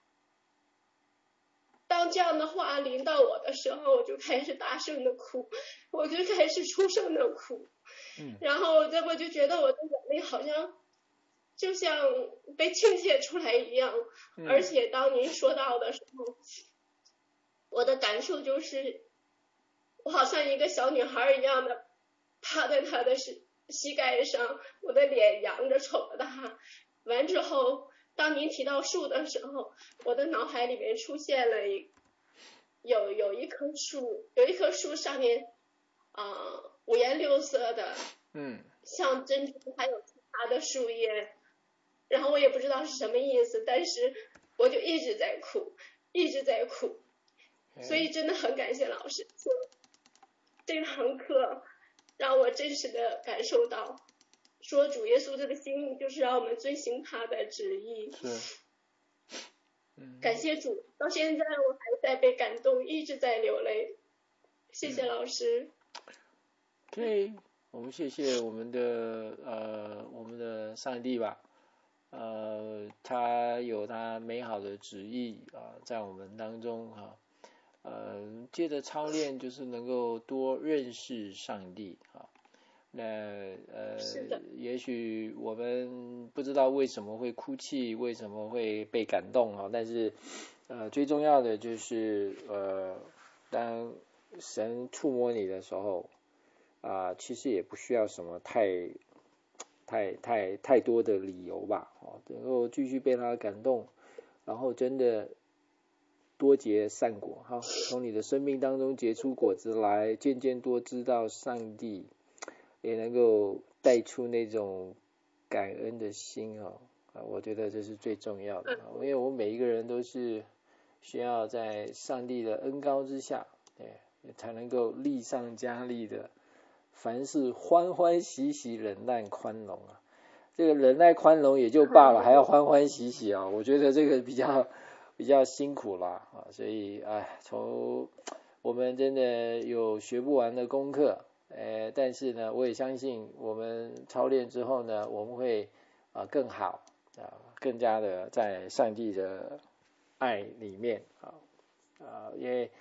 当这样的话临到我的时候，我就开始大声的哭，我就开始出声的哭。 嗯， 然后这不就觉得我的眼泪好像就像被倾泻出来一样。 嗯， 而且当您说到的时候，我的感受就是我好像一个小女孩一样的趴在她的膝膝盖上，我的脸扬着瞅着她。完之后当您提到树的时候，我的脑海里面出现了一有有一棵树，有一棵树上面啊、呃、五颜六色的， 嗯， 像珍珠，还有其他的树叶，然后我也不知道是什么意思，但是我就一直在哭，一直在哭。所以真的很感谢老师，这堂课让我真实的感受到，说主耶稣这个心意就是让我们遵行他的旨意。 是，嗯， 感谢主，到现在我还在被感动，一直在流泪。谢谢老师。 对，我们谢谢我们的呃我们的上帝吧，呃，他有他美好的旨意啊、在我们当中哈、呃，借着操练就是能够多认识上帝啊。那呃，也许我们不知道为什么会哭泣，为什么会被感动啊，但是呃，最重要的就是呃，当神触摸你的时候啊、其实也不需要什么太太太太多的理由吧，哦，能够继续被他感动，然后真的多结善果哈，从你的生命当中结出果子来，渐渐多知道上帝，也能够带出那种感恩的心哦，啊，我觉得这是最重要的，因为我们每一个人都是需要在上帝的恩膏之下，对，才能够力上加力的，凡事欢欢喜喜，忍耐宽容啊。这个忍耐宽容也就罢了，还要欢欢喜喜啊，我觉得这个比较比较辛苦啦啊，所以哎，从我们真的有学不完的功课，呃，但是呢，我也相信我们操练之后呢，我们会啊更好啊，更加的在上帝的爱里面啊啊，因为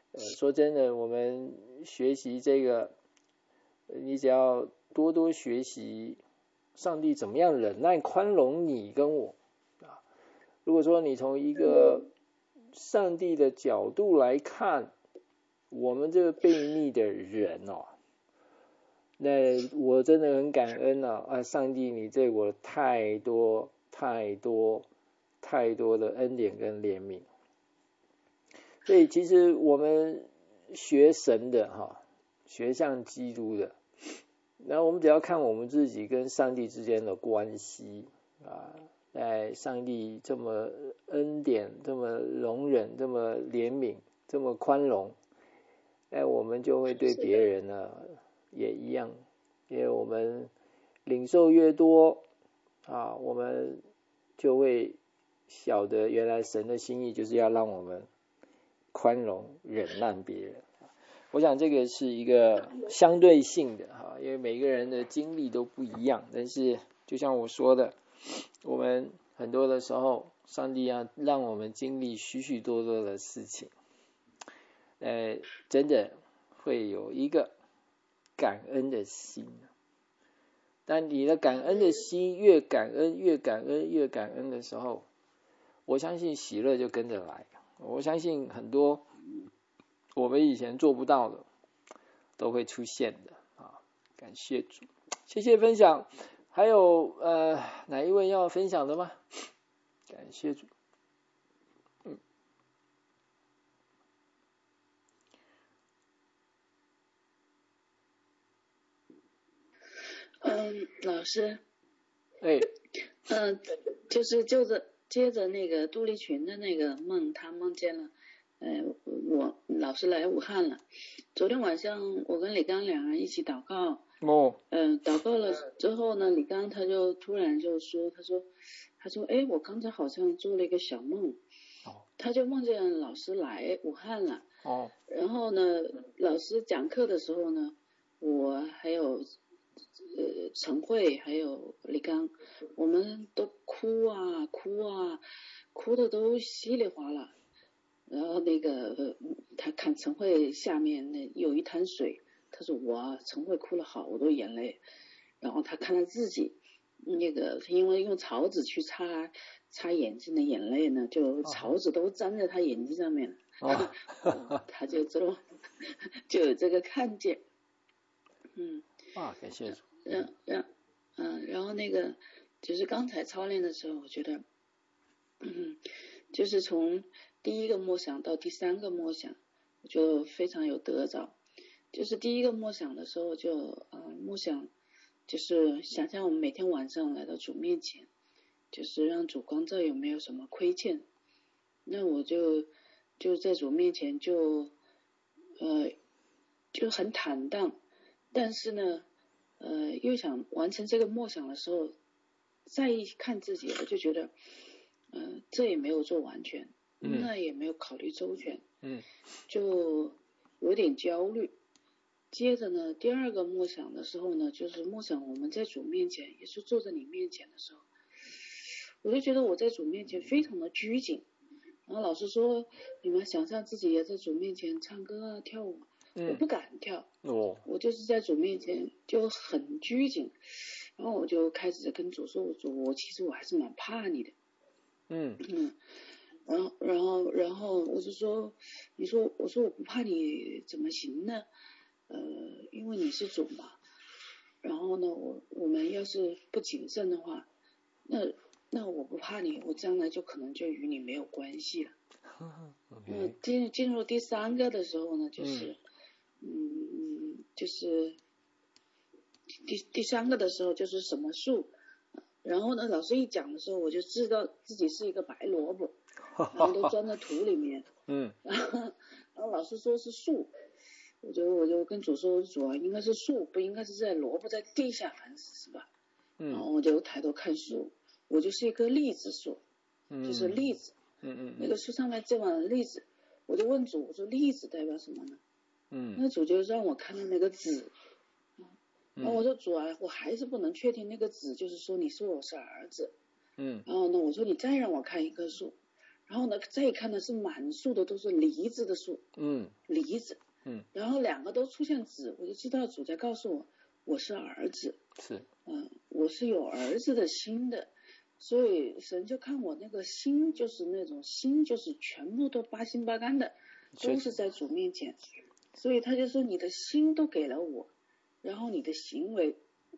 呃，说真的，我们学习这个，你只要多多学习上帝怎么样忍耐宽容你跟我啊。如果说你从一个上帝的角度来看我们这个悖逆的人哦，那我真的很感恩啊！啊，上帝你对我太多太多太多的恩典跟怜悯。所以其实我们学神的哈，学像基督的，然后我们只要看我们自己跟上帝之间的关系啊，在上帝这么恩典、这么容忍、这么怜悯、这么宽容，哎，我们就会对别人呢也一样，因为我们领受越多啊，我们就会晓得原来神的心意就是要让我们宽容忍耐别人。我想这个是一个相对性的哈，因为每个人的经历都不一样，但是就像我说的，我们很多的时候上帝要让我们经历许许多多的事情，呃，真的会有一个感恩的心。但你的感恩的心越感恩越感恩越感恩的时候，我相信喜乐就跟着来。我相信很多我们以前做不到的都会出现的啊！感谢主，谢谢分享。还有呃哪一位要分享的吗？感谢主。嗯。 嗯，老师。 哎。 嗯，就是就着接着那个杜丽群的那个梦，他梦见了，呃，我老师来武汉了。昨天晚上我跟李刚两人一起祷告。 哦。 嗯、呃，祷告了之后呢，李刚他就突然就说，他说，他说，哎，我刚才好像做了一个小梦。 哦。 他就梦见老师来武汉了。 哦。 然后呢，老师讲课的时候呢，我还有。呃，陈慧还有李刚，我们都哭啊哭啊，哭的都稀里哗啦。然后那个他看陈慧下面那有一滩水，他说我陈慧哭了好多眼泪。然后他看他自己那个，因为用草纸去擦擦眼睛的眼泪呢，就草纸都粘在他眼睛上面了。 哦、 他就这种就有这个看见。嗯。 啊，感谢主。 然然嗯，然后那个就是刚才操练的时候，我觉得，嗯，就是从第一个默想到第三个默想，我就非常有得着。就是第一个默想的时候就，就呃默想，就是想象我们每天晚上来到主面前，就是让主光照有没有什么亏欠。那我就就在主面前就呃就很坦荡，但是呢。呃，又想完成这个梦想的时候，再一看自己，我就觉得，呃，这也没有做完全， 嗯、 那也没有考虑周全， 嗯， 就有点焦虑。接着呢，第二个梦想的时候呢，就是梦想我们在主面前，也是坐在你面前的时候，我就觉得我在主面前非常的拘谨。然后老师说，你们想象自己也在主面前唱歌啊、跳舞。我不敢跳， 哦， 我就是在主面前就很拘谨，然后我就开始跟主说，我主，我其实我还是蛮怕你的， 嗯嗯，然后然后然后我就说，你说我说我不怕你怎么行呢？呃，因为你是主嘛，然后呢，我我们要是不谨慎的话，那那我不怕你，我将来就可能就与你没有关系了。嗯，进进入第三个的时候呢，就是。嗯嗯，就是第第三个的时候就是什么树，然后呢，老师一讲的时候，我就知道自己是一个白萝卜，然后都钻在土里面。 嗯， 然后然后老师说是树，我就我就跟主说，主啊，应该是树，不应该是在萝卜在地下烦死是吧？ 嗯， 然后我就抬头看树，我就是一棵栗子树， 嗯， 就是栗子， 嗯嗯， 那个树上面这碗栗子，我就问主，我说栗子代表什么呢？ 嗯， 那主就让我看到那个籽，然后我说主啊，我还是不能确定那个籽，就是说你说我是儿子， 嗯， 然后呢，我说你再让我看一棵树， 然后呢，再一看呢是满树的都是梨子的树， 嗯， 梨子， 嗯， 然后两个都出现子，我就知道主在告诉我我是儿子， 是， 嗯，我是有儿子的心的，所以神就看我那个心，就是那种心，就是全部都八心八肝的，都是在主面前，所以他就说你的心都给了我，然后你的行为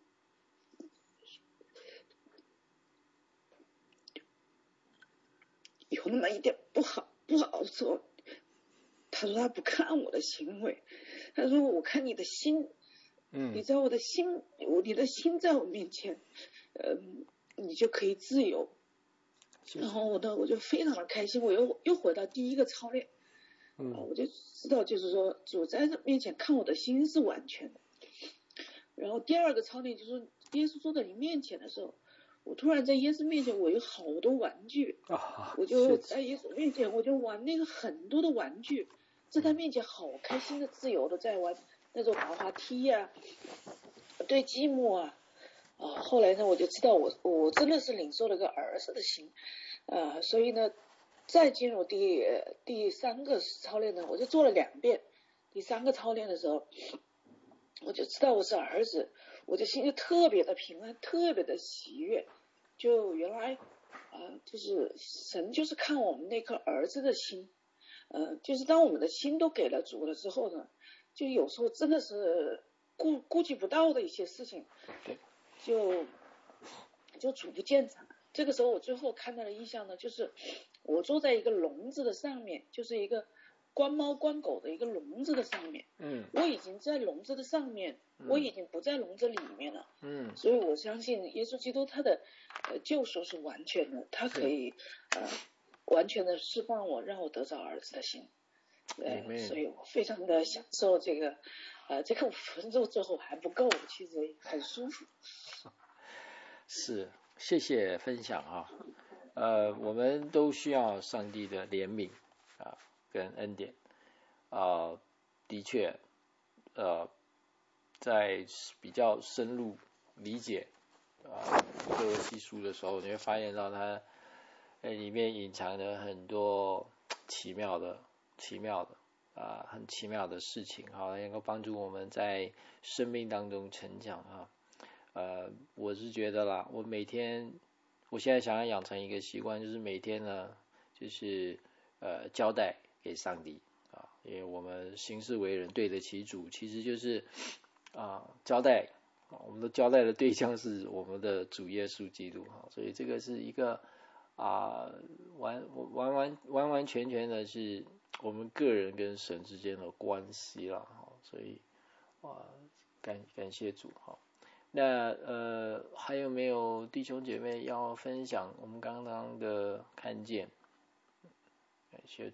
有那么一点不好不好说。他说他不看我的行为，他说我看你的心， 嗯， 你在我的心，你的心在我面前，呃，你就可以自由。然后我呢，我就非常的开心，我又又回到第一个操练， 嗯， 我就知道就是说主在这面前看我的心是完全的。然后第二个操练就是耶稣坐在你面前的时候，我突然在耶稣面前，我有好多玩具， 啊， 我就在耶稣面前，我就玩那个很多的玩具，在他面前好开心的、自由的在玩那种滑滑梯呀、啊、堆积木啊。啊，后来呢，我就知道我我真的是领受了个儿子的心，啊，所以呢，再进入第第三个操练呢，我就做了两遍。第三个操练的时候，我就知道我是儿子，我的心就特别的平安，特别的喜悦。就原来啊，就是神就是看我们那颗儿子的心，呃，就是当我们的心都给了主了之后呢，就有时候真的是顾顾及不到的一些事情，就就主不见长。这个时候我最后看到的意象呢，就是我坐在一个笼子的上面，就是一个关猫关狗的一个笼子的上面， 嗯， 我已经在笼子的上面， 嗯、 我已经不在笼子里面了， 嗯， 所以我相信耶稣基督他的呃救赎是完全的，他可以呃完全的释放我，让我得着儿子的心，呃，所以我非常的享受这个呃这个五分钟之后还不够，其实很舒服。 是，谢谢分享啊。呃，我们都需要上帝的怜悯啊，跟恩典啊。的确，呃，在比较深入理解啊歌罗西书的时候，你会发现到它里面隐藏着很多奇妙的、奇妙的啊，很奇妙的事情啊，能够帮助我们在生命当中成长啊。呃，我是觉得啦，我每天，我现在想要养成一个习惯，就是每天呢，就是呃交代给上帝啊，因为我们行事为人对得起主，其实就是啊交代，我们的交代的对象是我们的主耶稣基督哈，所以这个是一个啊完完完完完全全的是我们个人跟神之间的关系啦，所以啊感感谢主哈。那呃还有没有弟兄姐妹要分享我们刚刚的看见？感谢主。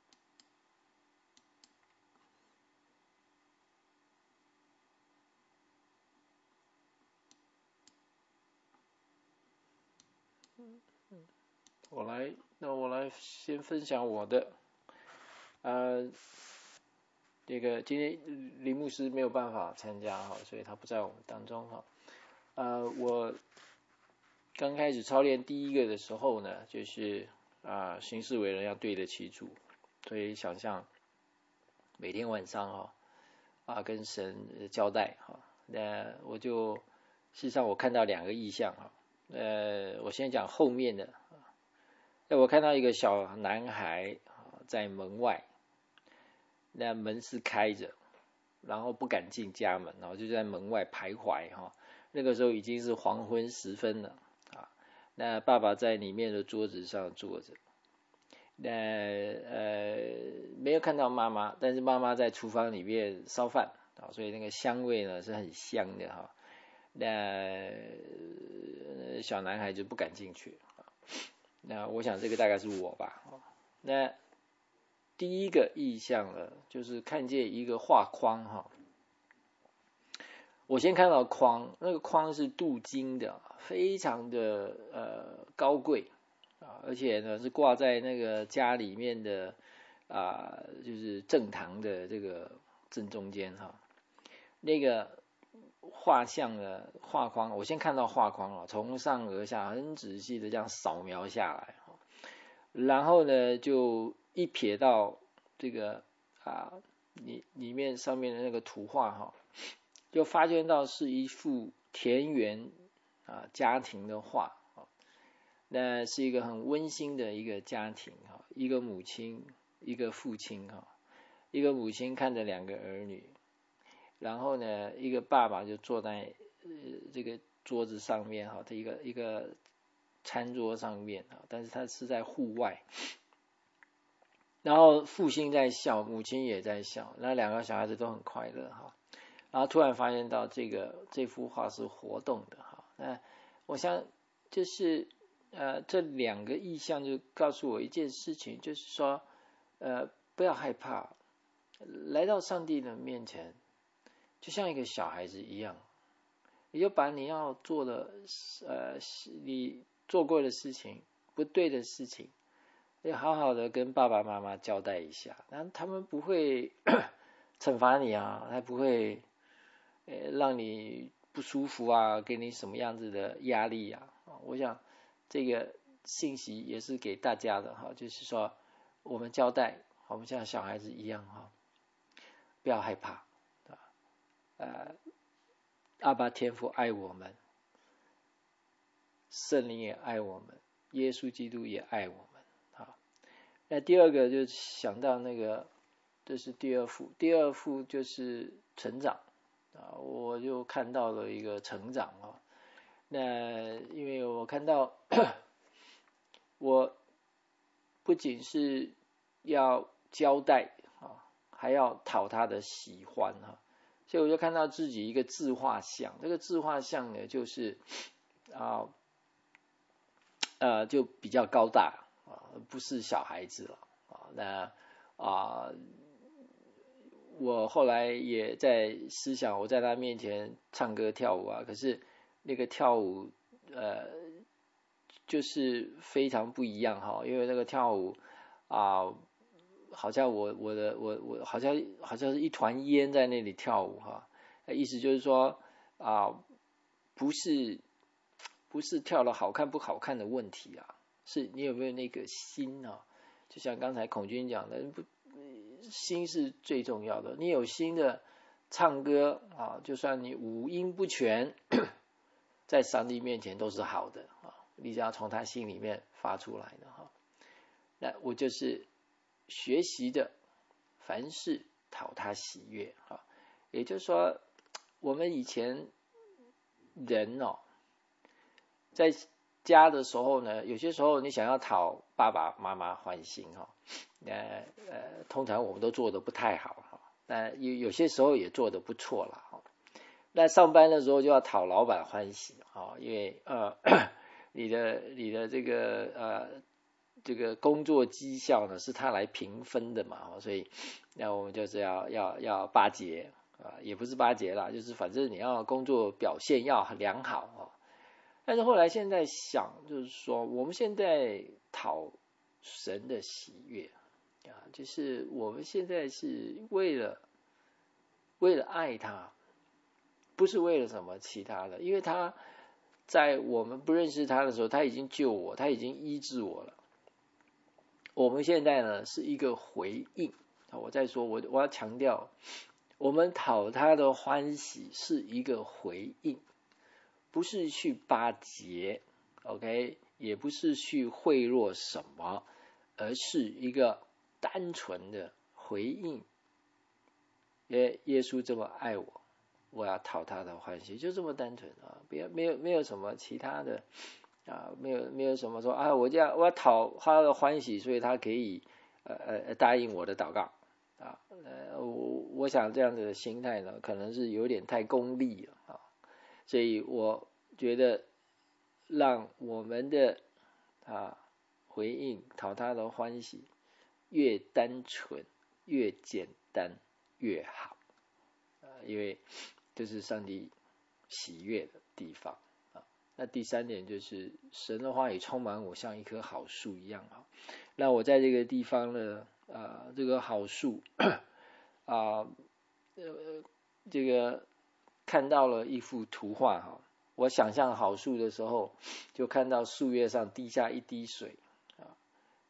我来，那我来先分享我的。呃，这个今天林牧师没有办法参加哈，所以他不在我们当中哈。呃，我刚开始操练第一个的时候呢，就是啊、呃，行事为人要对得起主，所以想象每天晚上哈啊跟神交代哈，那我就事实上我看到两个意象哈，呃，我先讲后面的，那我看到一个小男孩在门外，那门是开着，然后不敢进家门，然后就在门外徘徊哈。那个时候已经是黄昏时分了啊。那爸爸在里面的桌子上坐着，那呃没有看到妈妈，但是妈妈在厨房里面烧饭啊，所以那个香味呢是很香的哈。那小男孩就不敢进去。那我想这个大概是我吧。那第一个意象呢，就是看见一个画框哈。我先看到框，那个框是镀金的，非常的呃高贵啊，而且呢是挂在那个家里面的啊，就是正堂的这个正中间哈。那个画像的画框，我先看到画框啊，从上而下很仔细的这样扫描下来然后呢就一瞥到这个啊，里里面上面的那个图画哈，就发现到是一幅田园啊家庭的画啊，那是一个很温馨的一个家庭哈，一个母亲，一个父亲哈，一个母亲看着两个儿女，然后呢，一个爸爸就坐在呃这个桌子上面哈，他一个一个餐桌上面哈，但是他是在户外。然后父亲在笑，母亲也在笑，那两个小孩子都很快乐哈。然后突然发现到这个这幅画是活动的哈。那我想就是呃这两个意象就告诉我一件事情，就是说呃不要害怕，来到上帝的面前，就像一个小孩子一样，你就把你要做的呃你做过的事情、不对的事情。要好好的跟爸爸妈妈交代一下，那他们不会惩罚你啊，他不会呃让你不舒服啊，给你什么样子的压力啊。我想这个信息也是给大家的哈，就是说我们交代，我们像小孩子一样哈，不要害怕啊，呃，阿爸天父爱我们，圣灵也爱我们，耶稣基督也爱我们。那第二个就想到那个，这是第二幅，第二幅就是成长啊，我就看到了一个成长啊。那因为我看到，我不仅是要交代啊，还要讨他的喜欢啊，所以我就看到自己一个自画像，这个自画像呢，就是啊，呃，就比较高大。啊，不是小孩子了啊。那啊，我后来也在思想，我在他面前唱歌跳舞啊，可是那个跳舞呃，就是非常不一样哈，因为那个跳舞啊，好像我我的我我好像好像是一团烟在那里跳舞哈，意思就是说啊，不是不是跳的好看不好看的问题啊。是你有没有那个心啊？就像刚才孔君讲的，不，心是最重要的。你有心的唱歌啊，就算你五音不全，在上帝面前都是好的啊。你只要从他心里面发出来的哈。那我就是学习的，凡事讨他喜悦啊。也就是说，我们以前人哦，在家的时候呢，有些时候你想要讨爸爸妈妈欢心哈，呃呃，通常我们都做的不太好哈，那有有些时候也做的不错了哈。那上班的时候就要讨老板欢喜啊，因为呃你的你的这个呃这个工作绩效呢是他来评分的嘛，所以那我们就是要要要巴结啊，也不是巴结啦，就是反正你要工作表现要良好啊。但是后来现在想，就是说我们现在讨神的喜悦啊，就是我们现在是为了为了爱他，不是为了什么其他的，因为他在我们不认识他的时候，他已经救我，他已经医治我了。我们现在呢是一个回应，我再说，我我要强调，我们讨他的欢喜是一个回应。不是去巴结 ，OK， 也不是去贿赂什么，而是一个单纯的回应。耶耶稣这么爱我，我要讨他的欢喜，就这么单纯啊，没有没有没有什么其他的啊，没有没有什么说啊，我这样我要讨他的欢喜，所以他可以呃呃答应我的祷告啊，呃我我想这样的心态呢，可能是有点太功利了啊。所以我觉得让我们的啊回应讨他的欢喜越单纯越简单越好啊，因为这是上帝喜悦的地方啊。那第三点就是神的话语充满我，像一棵好树一样啊。那我在这个地方呢啊，这个好树啊呃这个看到了一幅图画哈，我想象好树的时候，就看到树叶上滴下一滴水啊，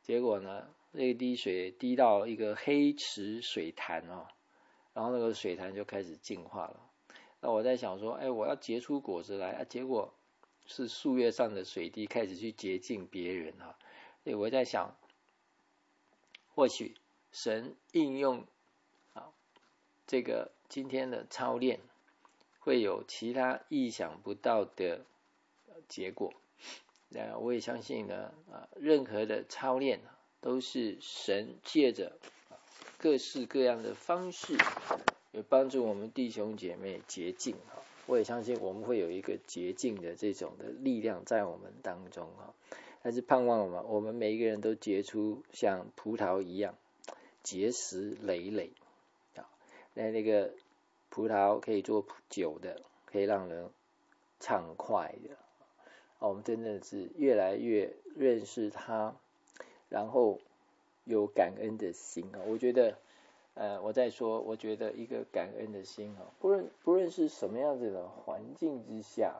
结果呢，那个滴水滴到一个黑池水潭哦，然后那个水潭就开始净化了。那我在想说，哎，我要结出果子来啊，结果是树叶上的水滴开始去洁净别人啊。所以我在想，或许神应用啊这个今天的操练，会有其他意想不到的结果。那我也相信呢，啊，任何的操练都是神借着各式各样的方式，有帮助我们弟兄姐妹洁净。我也相信我们会有一个洁净的这种的力量在我们当中啊。但是盼望我们，我们每一个人都结出像葡萄一样结实累累啊。那那个葡萄可以做酒的，可以让人畅快的。我们真的是越来越认识他，然后有感恩的心啊。我觉得，呃，我在说，我觉得一个感恩的心啊，不论不论是什么样子的环境之下，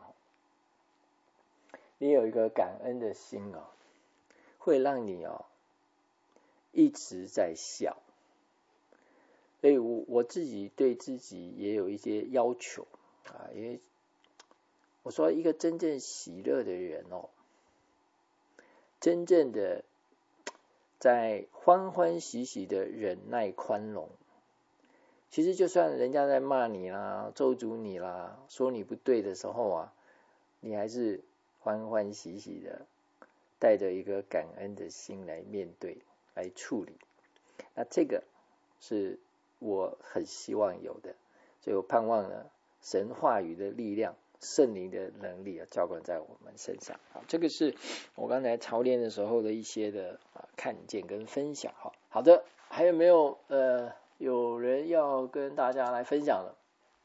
你有一个感恩的心啊，会让你啊一直在笑。所以我我自己对自己也有一些要求啊，因为我说一个真正喜乐的人哦，真正的在欢欢喜喜的忍耐宽容，其实就算人家在骂你啦、咒诅你啦、说你不对的时候啊，你还是欢欢喜喜的带着一个感恩的心来面对、来处理。那这个是我很希望有的，所以我盼望呢，神话语的力量、圣灵的能力啊，浇灌在我们身上。好，这个是我刚才操练的时候的一些的啊看见跟分享。好，好的，还有没有呃有人要跟大家来分享的？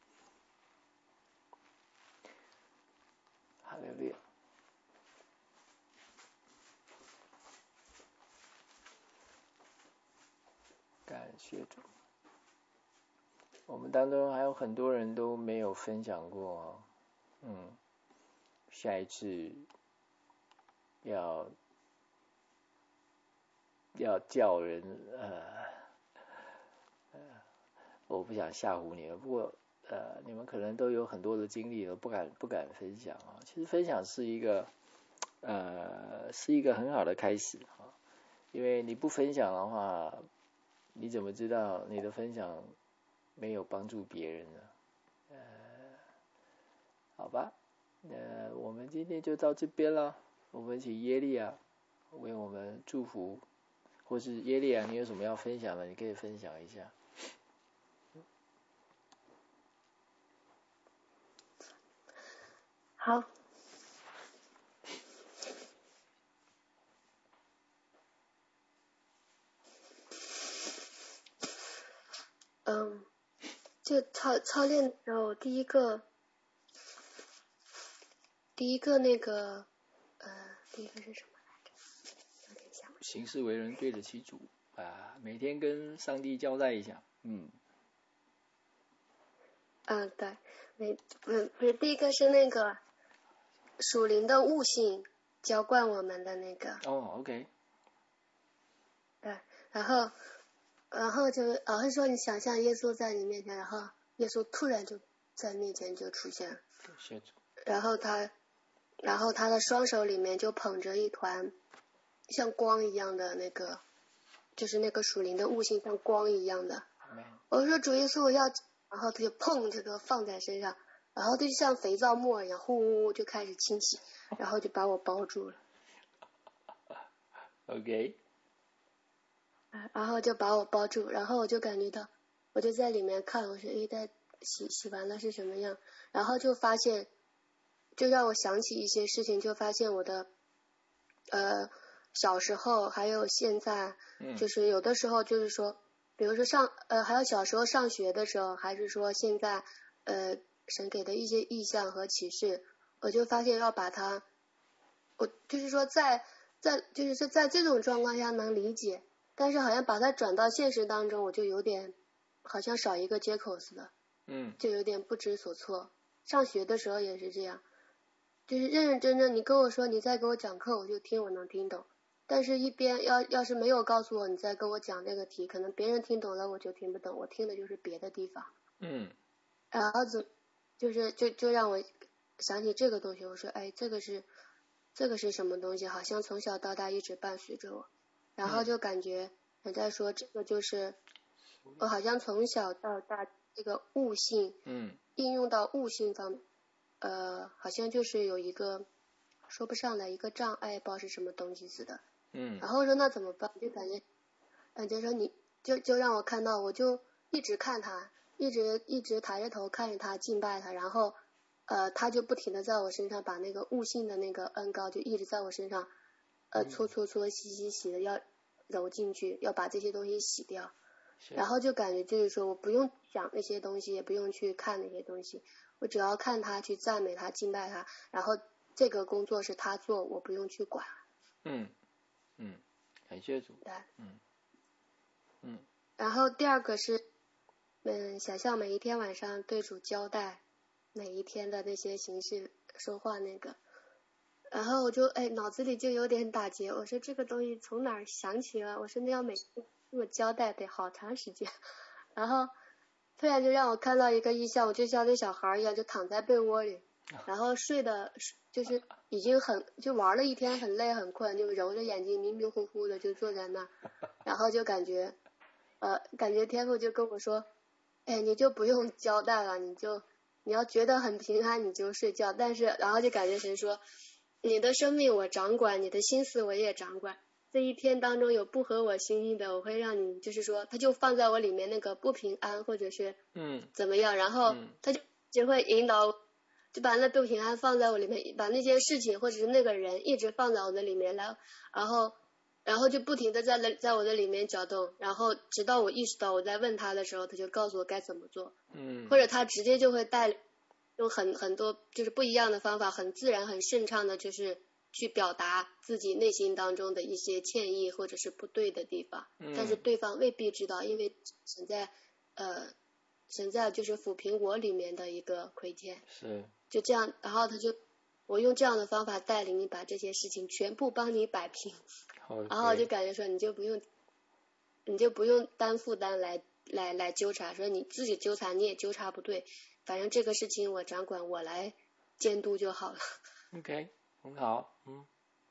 哈利路亚，感谢主。我们当中还有很多人都没有分享过哦，嗯，下一次要要叫人呃呃，我不想吓唬你们，不过呃，你们可能都有很多的经历了，不敢不敢分享啊。其实分享是一个呃是一个很好的开始啊，因为你不分享的话，你怎么知道你的分享没有帮助别人呢？呃，好吧，那我们今天就到这边了。我们请耶利亚为我们祝福，或是耶利亚，你有什么要分享的，你可以分享一下。 好。嗯，就操操练的时候，第一个，第一个那个，呃，第一个是什么来着？有点想。 行事为人对得起主啊，每天跟上帝交代一下，嗯。 嗯，对，没，不是不是，第一个是那个属灵的悟性浇灌我们的那个。 哦 ，OK。 对，然后。然后就，然后说你想象耶稣在你面前，然后耶稣突然就在面前就出现，然后他，然后他的双手里面就捧着一团像光一样的那个，就是那个属灵的悟性像光一样的。我说主耶稣我要，然后他就砰这个放在身上，然后就像肥皂沫一样，呼就开始清洗，然后就把我包住了。 OK。 然后就把我包住，然后我就感觉到，我就在里面看，我说诶，在洗洗完了是什么样，然后就发现，就让我想起一些事情，就发现我的，呃，小时候还有现在，就是有的时候就是说，比如说上呃，还有小时候上学的时候，还是说现在呃神给的一些意象和启示，我就发现要把它，我就是说在在就是说在这种状况下能理解。但是好像把它转到现实当中，我就有点好像少一个接口似的， 嗯， 就有点不知所措。上学的时候也是这样，就是认认真真，你跟我说你再给我讲课，我就听，我能听懂。 但是一边要要是没有告诉我你在跟我讲这个题，可能别人听懂了我就听不懂，我听的就是别的地方。 嗯。 然后就就是就就让我想起这个东西，我说哎，这个是这个是什么东西？好像从小到大一直伴随着我，然后就感觉人在说这个就是我好像从小到大这个悟性， 嗯， 应用到悟性方面，呃，好像就是有一个说不上来一个障碍，不知道是什么东西似的。 嗯， 然后我说那怎么办？就感觉感觉说你就就让我看到，我就一直看他，一直一直抬着头看着他敬拜他，然后呃他就不停的在我身上把那个悟性的那个恩膏就一直在我身上呃搓搓搓洗洗洗的要揉进去，要把这些东西洗掉。然后就感觉就是说我不用想那些东西，也不用去看那些东西，我只要看他，去赞美他，敬拜他，然后这个工作是他做，我不用去管。 嗯嗯，感谢主。 对。 嗯嗯。 然后第二个是，嗯，想象每一天晚上对主交代每一天的那些形式说话那个，然后我就哎脑子里就有点打结，我说这个东西从哪儿想起了？我说那要每天这么交代得好长时间，然后突然就让我看到一个意象，我就像那小孩一样，就躺在被窝里，然后睡的就是已经很就玩了一天很累很困，就揉着眼睛迷迷糊糊的就坐在那，然后就感觉呃感觉天父就跟我说，哎你就不用交代了，你就你要觉得很平安你就睡觉，但是然后就感觉神说你的生命我掌管，你的心思我也掌管，这一天当中有不合我心意的，我会让你就是说他就放在我里面那个不平安或者是嗯怎么样，然后他就就会引导，就把那不平安放在我里面，把那些事情或者是那个人一直放在我的里面来，然后然后就不停的在那在我的里面搅动，然后直到我意识到我在问他的时候，他就告诉我该怎么做。 嗯， 或者他直接就会带用很很多就是不一样的方法，很自然很顺畅的就是去表达自己内心当中的一些歉意或者是不对的地方， 嗯， 但是对方未必知道，因为神在呃神在就是抚平我里面的一个亏欠， 是就这样，然后他就我用这样的方法带领你把这些事情全部帮你摆平，然后就感觉说你就不用你就不用担负担来来来纠缠，说你自己纠缠你也纠缠不对，反正这个事情我掌管，我来监督就好了。 OK， 很好，嗯。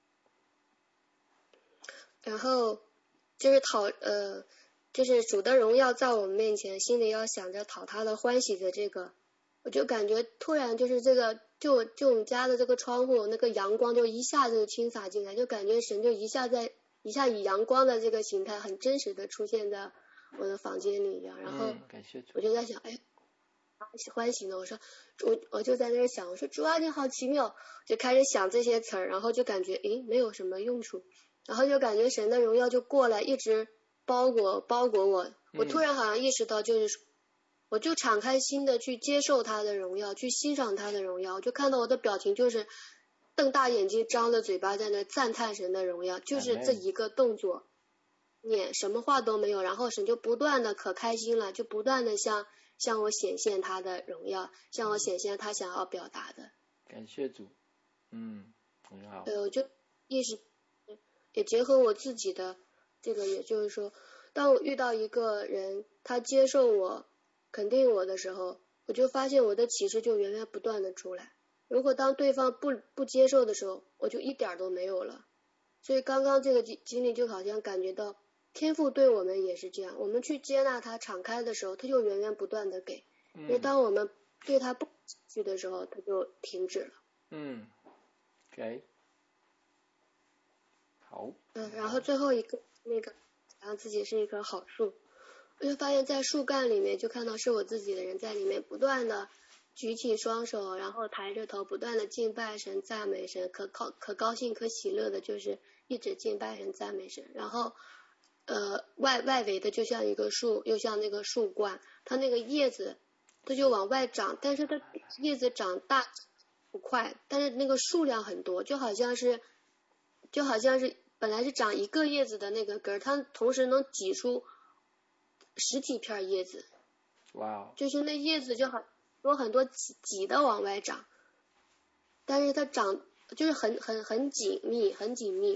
然后就是讨呃，就是主的荣耀在我们面前，心里要想着讨他的欢喜的这个，我就感觉突然就是这个，就就我们家的这个窗户那个阳光就一下子倾洒进来，就感觉神就一下在一下以阳光的这个形态很真实的出现在我的房间里一样，然后我就在想，哎，欢喜呢？我说我我就在那想，我说主啊你好奇妙，就开始想这些词儿，然后就感觉诶没有什么用处，然后就感觉神的荣耀就过来，一直包裹包裹我，我突然好像意识到，就是我就敞开心的去接受他的荣耀，去欣赏他的荣耀，我就看到我的表情就是瞪大眼睛，张着嘴巴在那赞叹神的荣耀，就是这一个动作，念什么话都没有，然后神就不断的可开心了，就不断的向向我显现他的荣耀，向我显现他想要表达的。 感谢主，嗯，很好。 对，我就意识，也结合我自己的这个，也就是说，当我遇到一个人，他接受我、肯定我的时候，我就发现我的启示就源源不断的出来。如果当对方不不接受的时候，我就一点都没有了。所以刚刚这个经历就好像感觉到天父对我们也是这样，我们去接纳他、敞开的时候，他就源源不断的给。因为当我们对他不去的时候，他就停止了。 嗯 ，OK， 好。 嗯，然后最后一个那个，想自己是一棵好树，我就发现在树干里面就看到是我自己的人在里面不断的举起双手，然后抬着头，不断的敬拜神、赞美神，可高可高兴、可喜乐的，就是一直敬拜神、赞美神。然后，呃，外外围的就像一个树，又像那个树冠，它那个叶子，它就往外长，但是它叶子长大不快，但是那个数量很多，就好像是，就好像是本来是长一个叶子的那个根儿，它同时能挤出十几片叶子。 哇、wow 就是那叶子就好多很多挤挤的往外长，但是它长就是很很很紧密很紧密，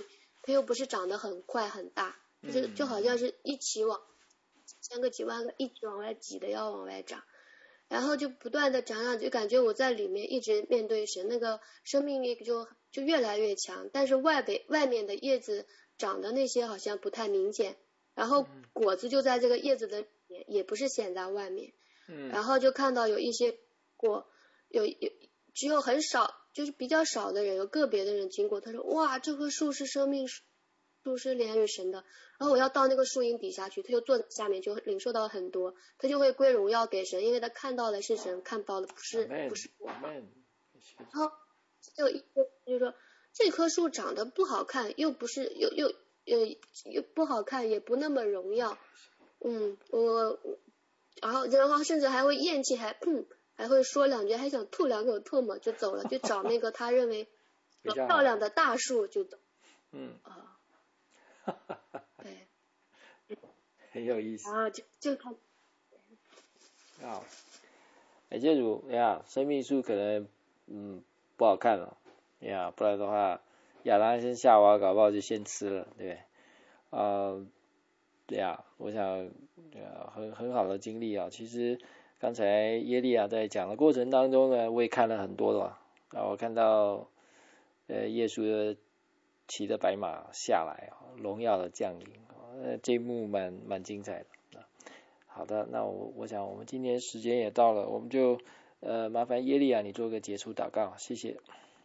它又不是长得很快很大，就是就好像是一起往千个几万个一起往外挤的要往外长，然后就不断的长长，就感觉我在里面一直面对神，那个生命力就就越来越强，但是外北外面的叶子长的那些好像不太明显，然后果子就在这个叶子的里面，也不是显在外面， 嗯， 然后就看到有一些果有有只有很少，就是比较少的人，有个别的人经过，他说哇，这棵树是生命树，树是连于神的，然后我要到那个树荫底下去，他就坐在下面，就领受到很多，他就会归荣耀给神，因为他看到的是神，看不到的不是 Amen, 不是我。 Amen. 然后就一个就是说这棵树长得不好看，又不是又又又又不好看，也不那么荣耀，嗯，我然后然后甚至还会厌弃，还嗯还会说两句，还想吐两口唾沫就走了，就找那个他认为漂亮的大树就走。 嗯啊，对， 很有意思。 然后就就看。 好，哎，建主呀，生命树可能嗯不好看了呀，不然的话，亚当跟夏娃搞不好就先吃了，对不对？呃，对呀，我想对啊，很很好的经历啊。其实刚才耶利亚在讲的过程当中呢，我也看了很多了啊，我看到呃耶稣的骑着白马下来，荣耀的降临，呃这一幕蛮蛮精彩的。好的，那我我想我们今天时间也到了，我们就呃麻烦耶利亚你做个结束祷告，谢谢。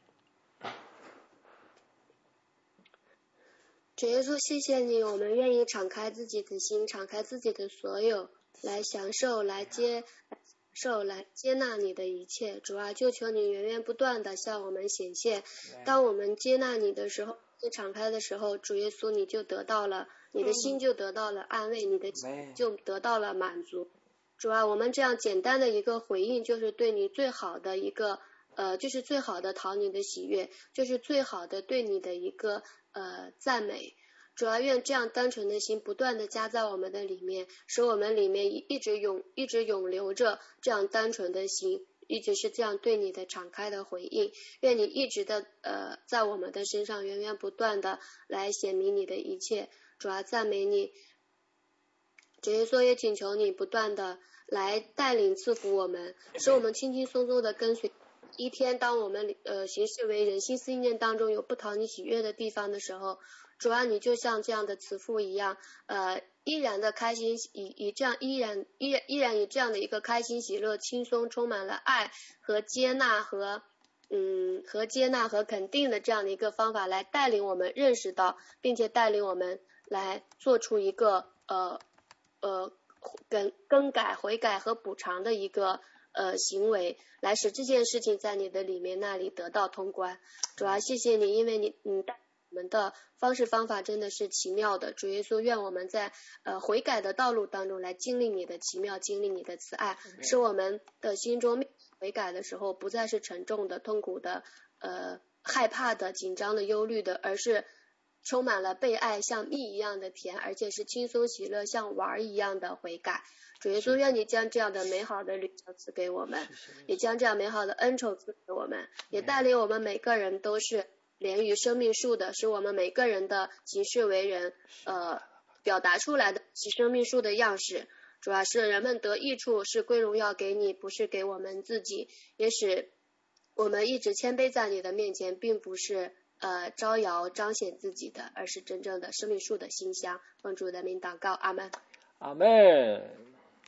主耶稣，谢谢你，我们愿意敞开自己的心，敞开自己的所有，来享受，来接受，来接纳你的一切。主啊，就求你源源不断的向我们显现。当我们接纳你的时候，敞开的时候，主耶稣你就得到了，你的心就得到了安慰，你的心就得到了满足。主啊，我们这样简单的一个回应，就是对你最好的一个呃，就是最好的讨你的喜悦，就是最好的对你的一个呃赞美。主要愿这样单纯的心不断的加在我们的里面，使我们里面一直永一直永留着这样单纯的心，一直是这样对你的敞开的回应。愿你一直的呃在我们的身上源源不断的来显明你的一切。主要赞美你，主耶稣也请求你不断的来带领赐福我们，使我们轻轻松松的跟随。一天当我们呃行事为人，心思意念当中有不讨你喜悦的地方的时候，主啊，你就像这样的慈父一样，呃，依然的开心，以以这样依然依然依然以这样的一个开心喜乐、轻松、充满了爱和接纳和嗯和接纳和肯定的这样的一个方法来带领我们认识到，并且带领我们来做出一个呃呃更更改、悔改和补偿的一个呃行为，来使这件事情在你的里面那里得到通关。主啊，谢谢你，因为你你带我们的方式方法真的是奇妙的。主耶稣，愿我们在呃悔改的道路当中来经历你的奇妙，经历你的慈爱，使我们的心中悔改的时候不再是沉重的、痛苦的、呃害怕的、紧张的、忧虑的，而是充满了被爱，像蜜一样的甜，而且是轻松喜乐，像玩一样的悔改。主耶稣，愿你将这样的美好的旅程赐给我们，也将这样美好的恩宠赐给我们，也带领我们每个人都是连于生命树的，使我们每个人的行事为人呃表达出来的是生命树的样式。主要是人们得益处，是归荣耀给你，不是给我们自己，也使我们一直谦卑在你的面前，并不是呃招摇彰显自己的，而是真正的生命树的馨香。奉主的名祷告，阿门。 阿门。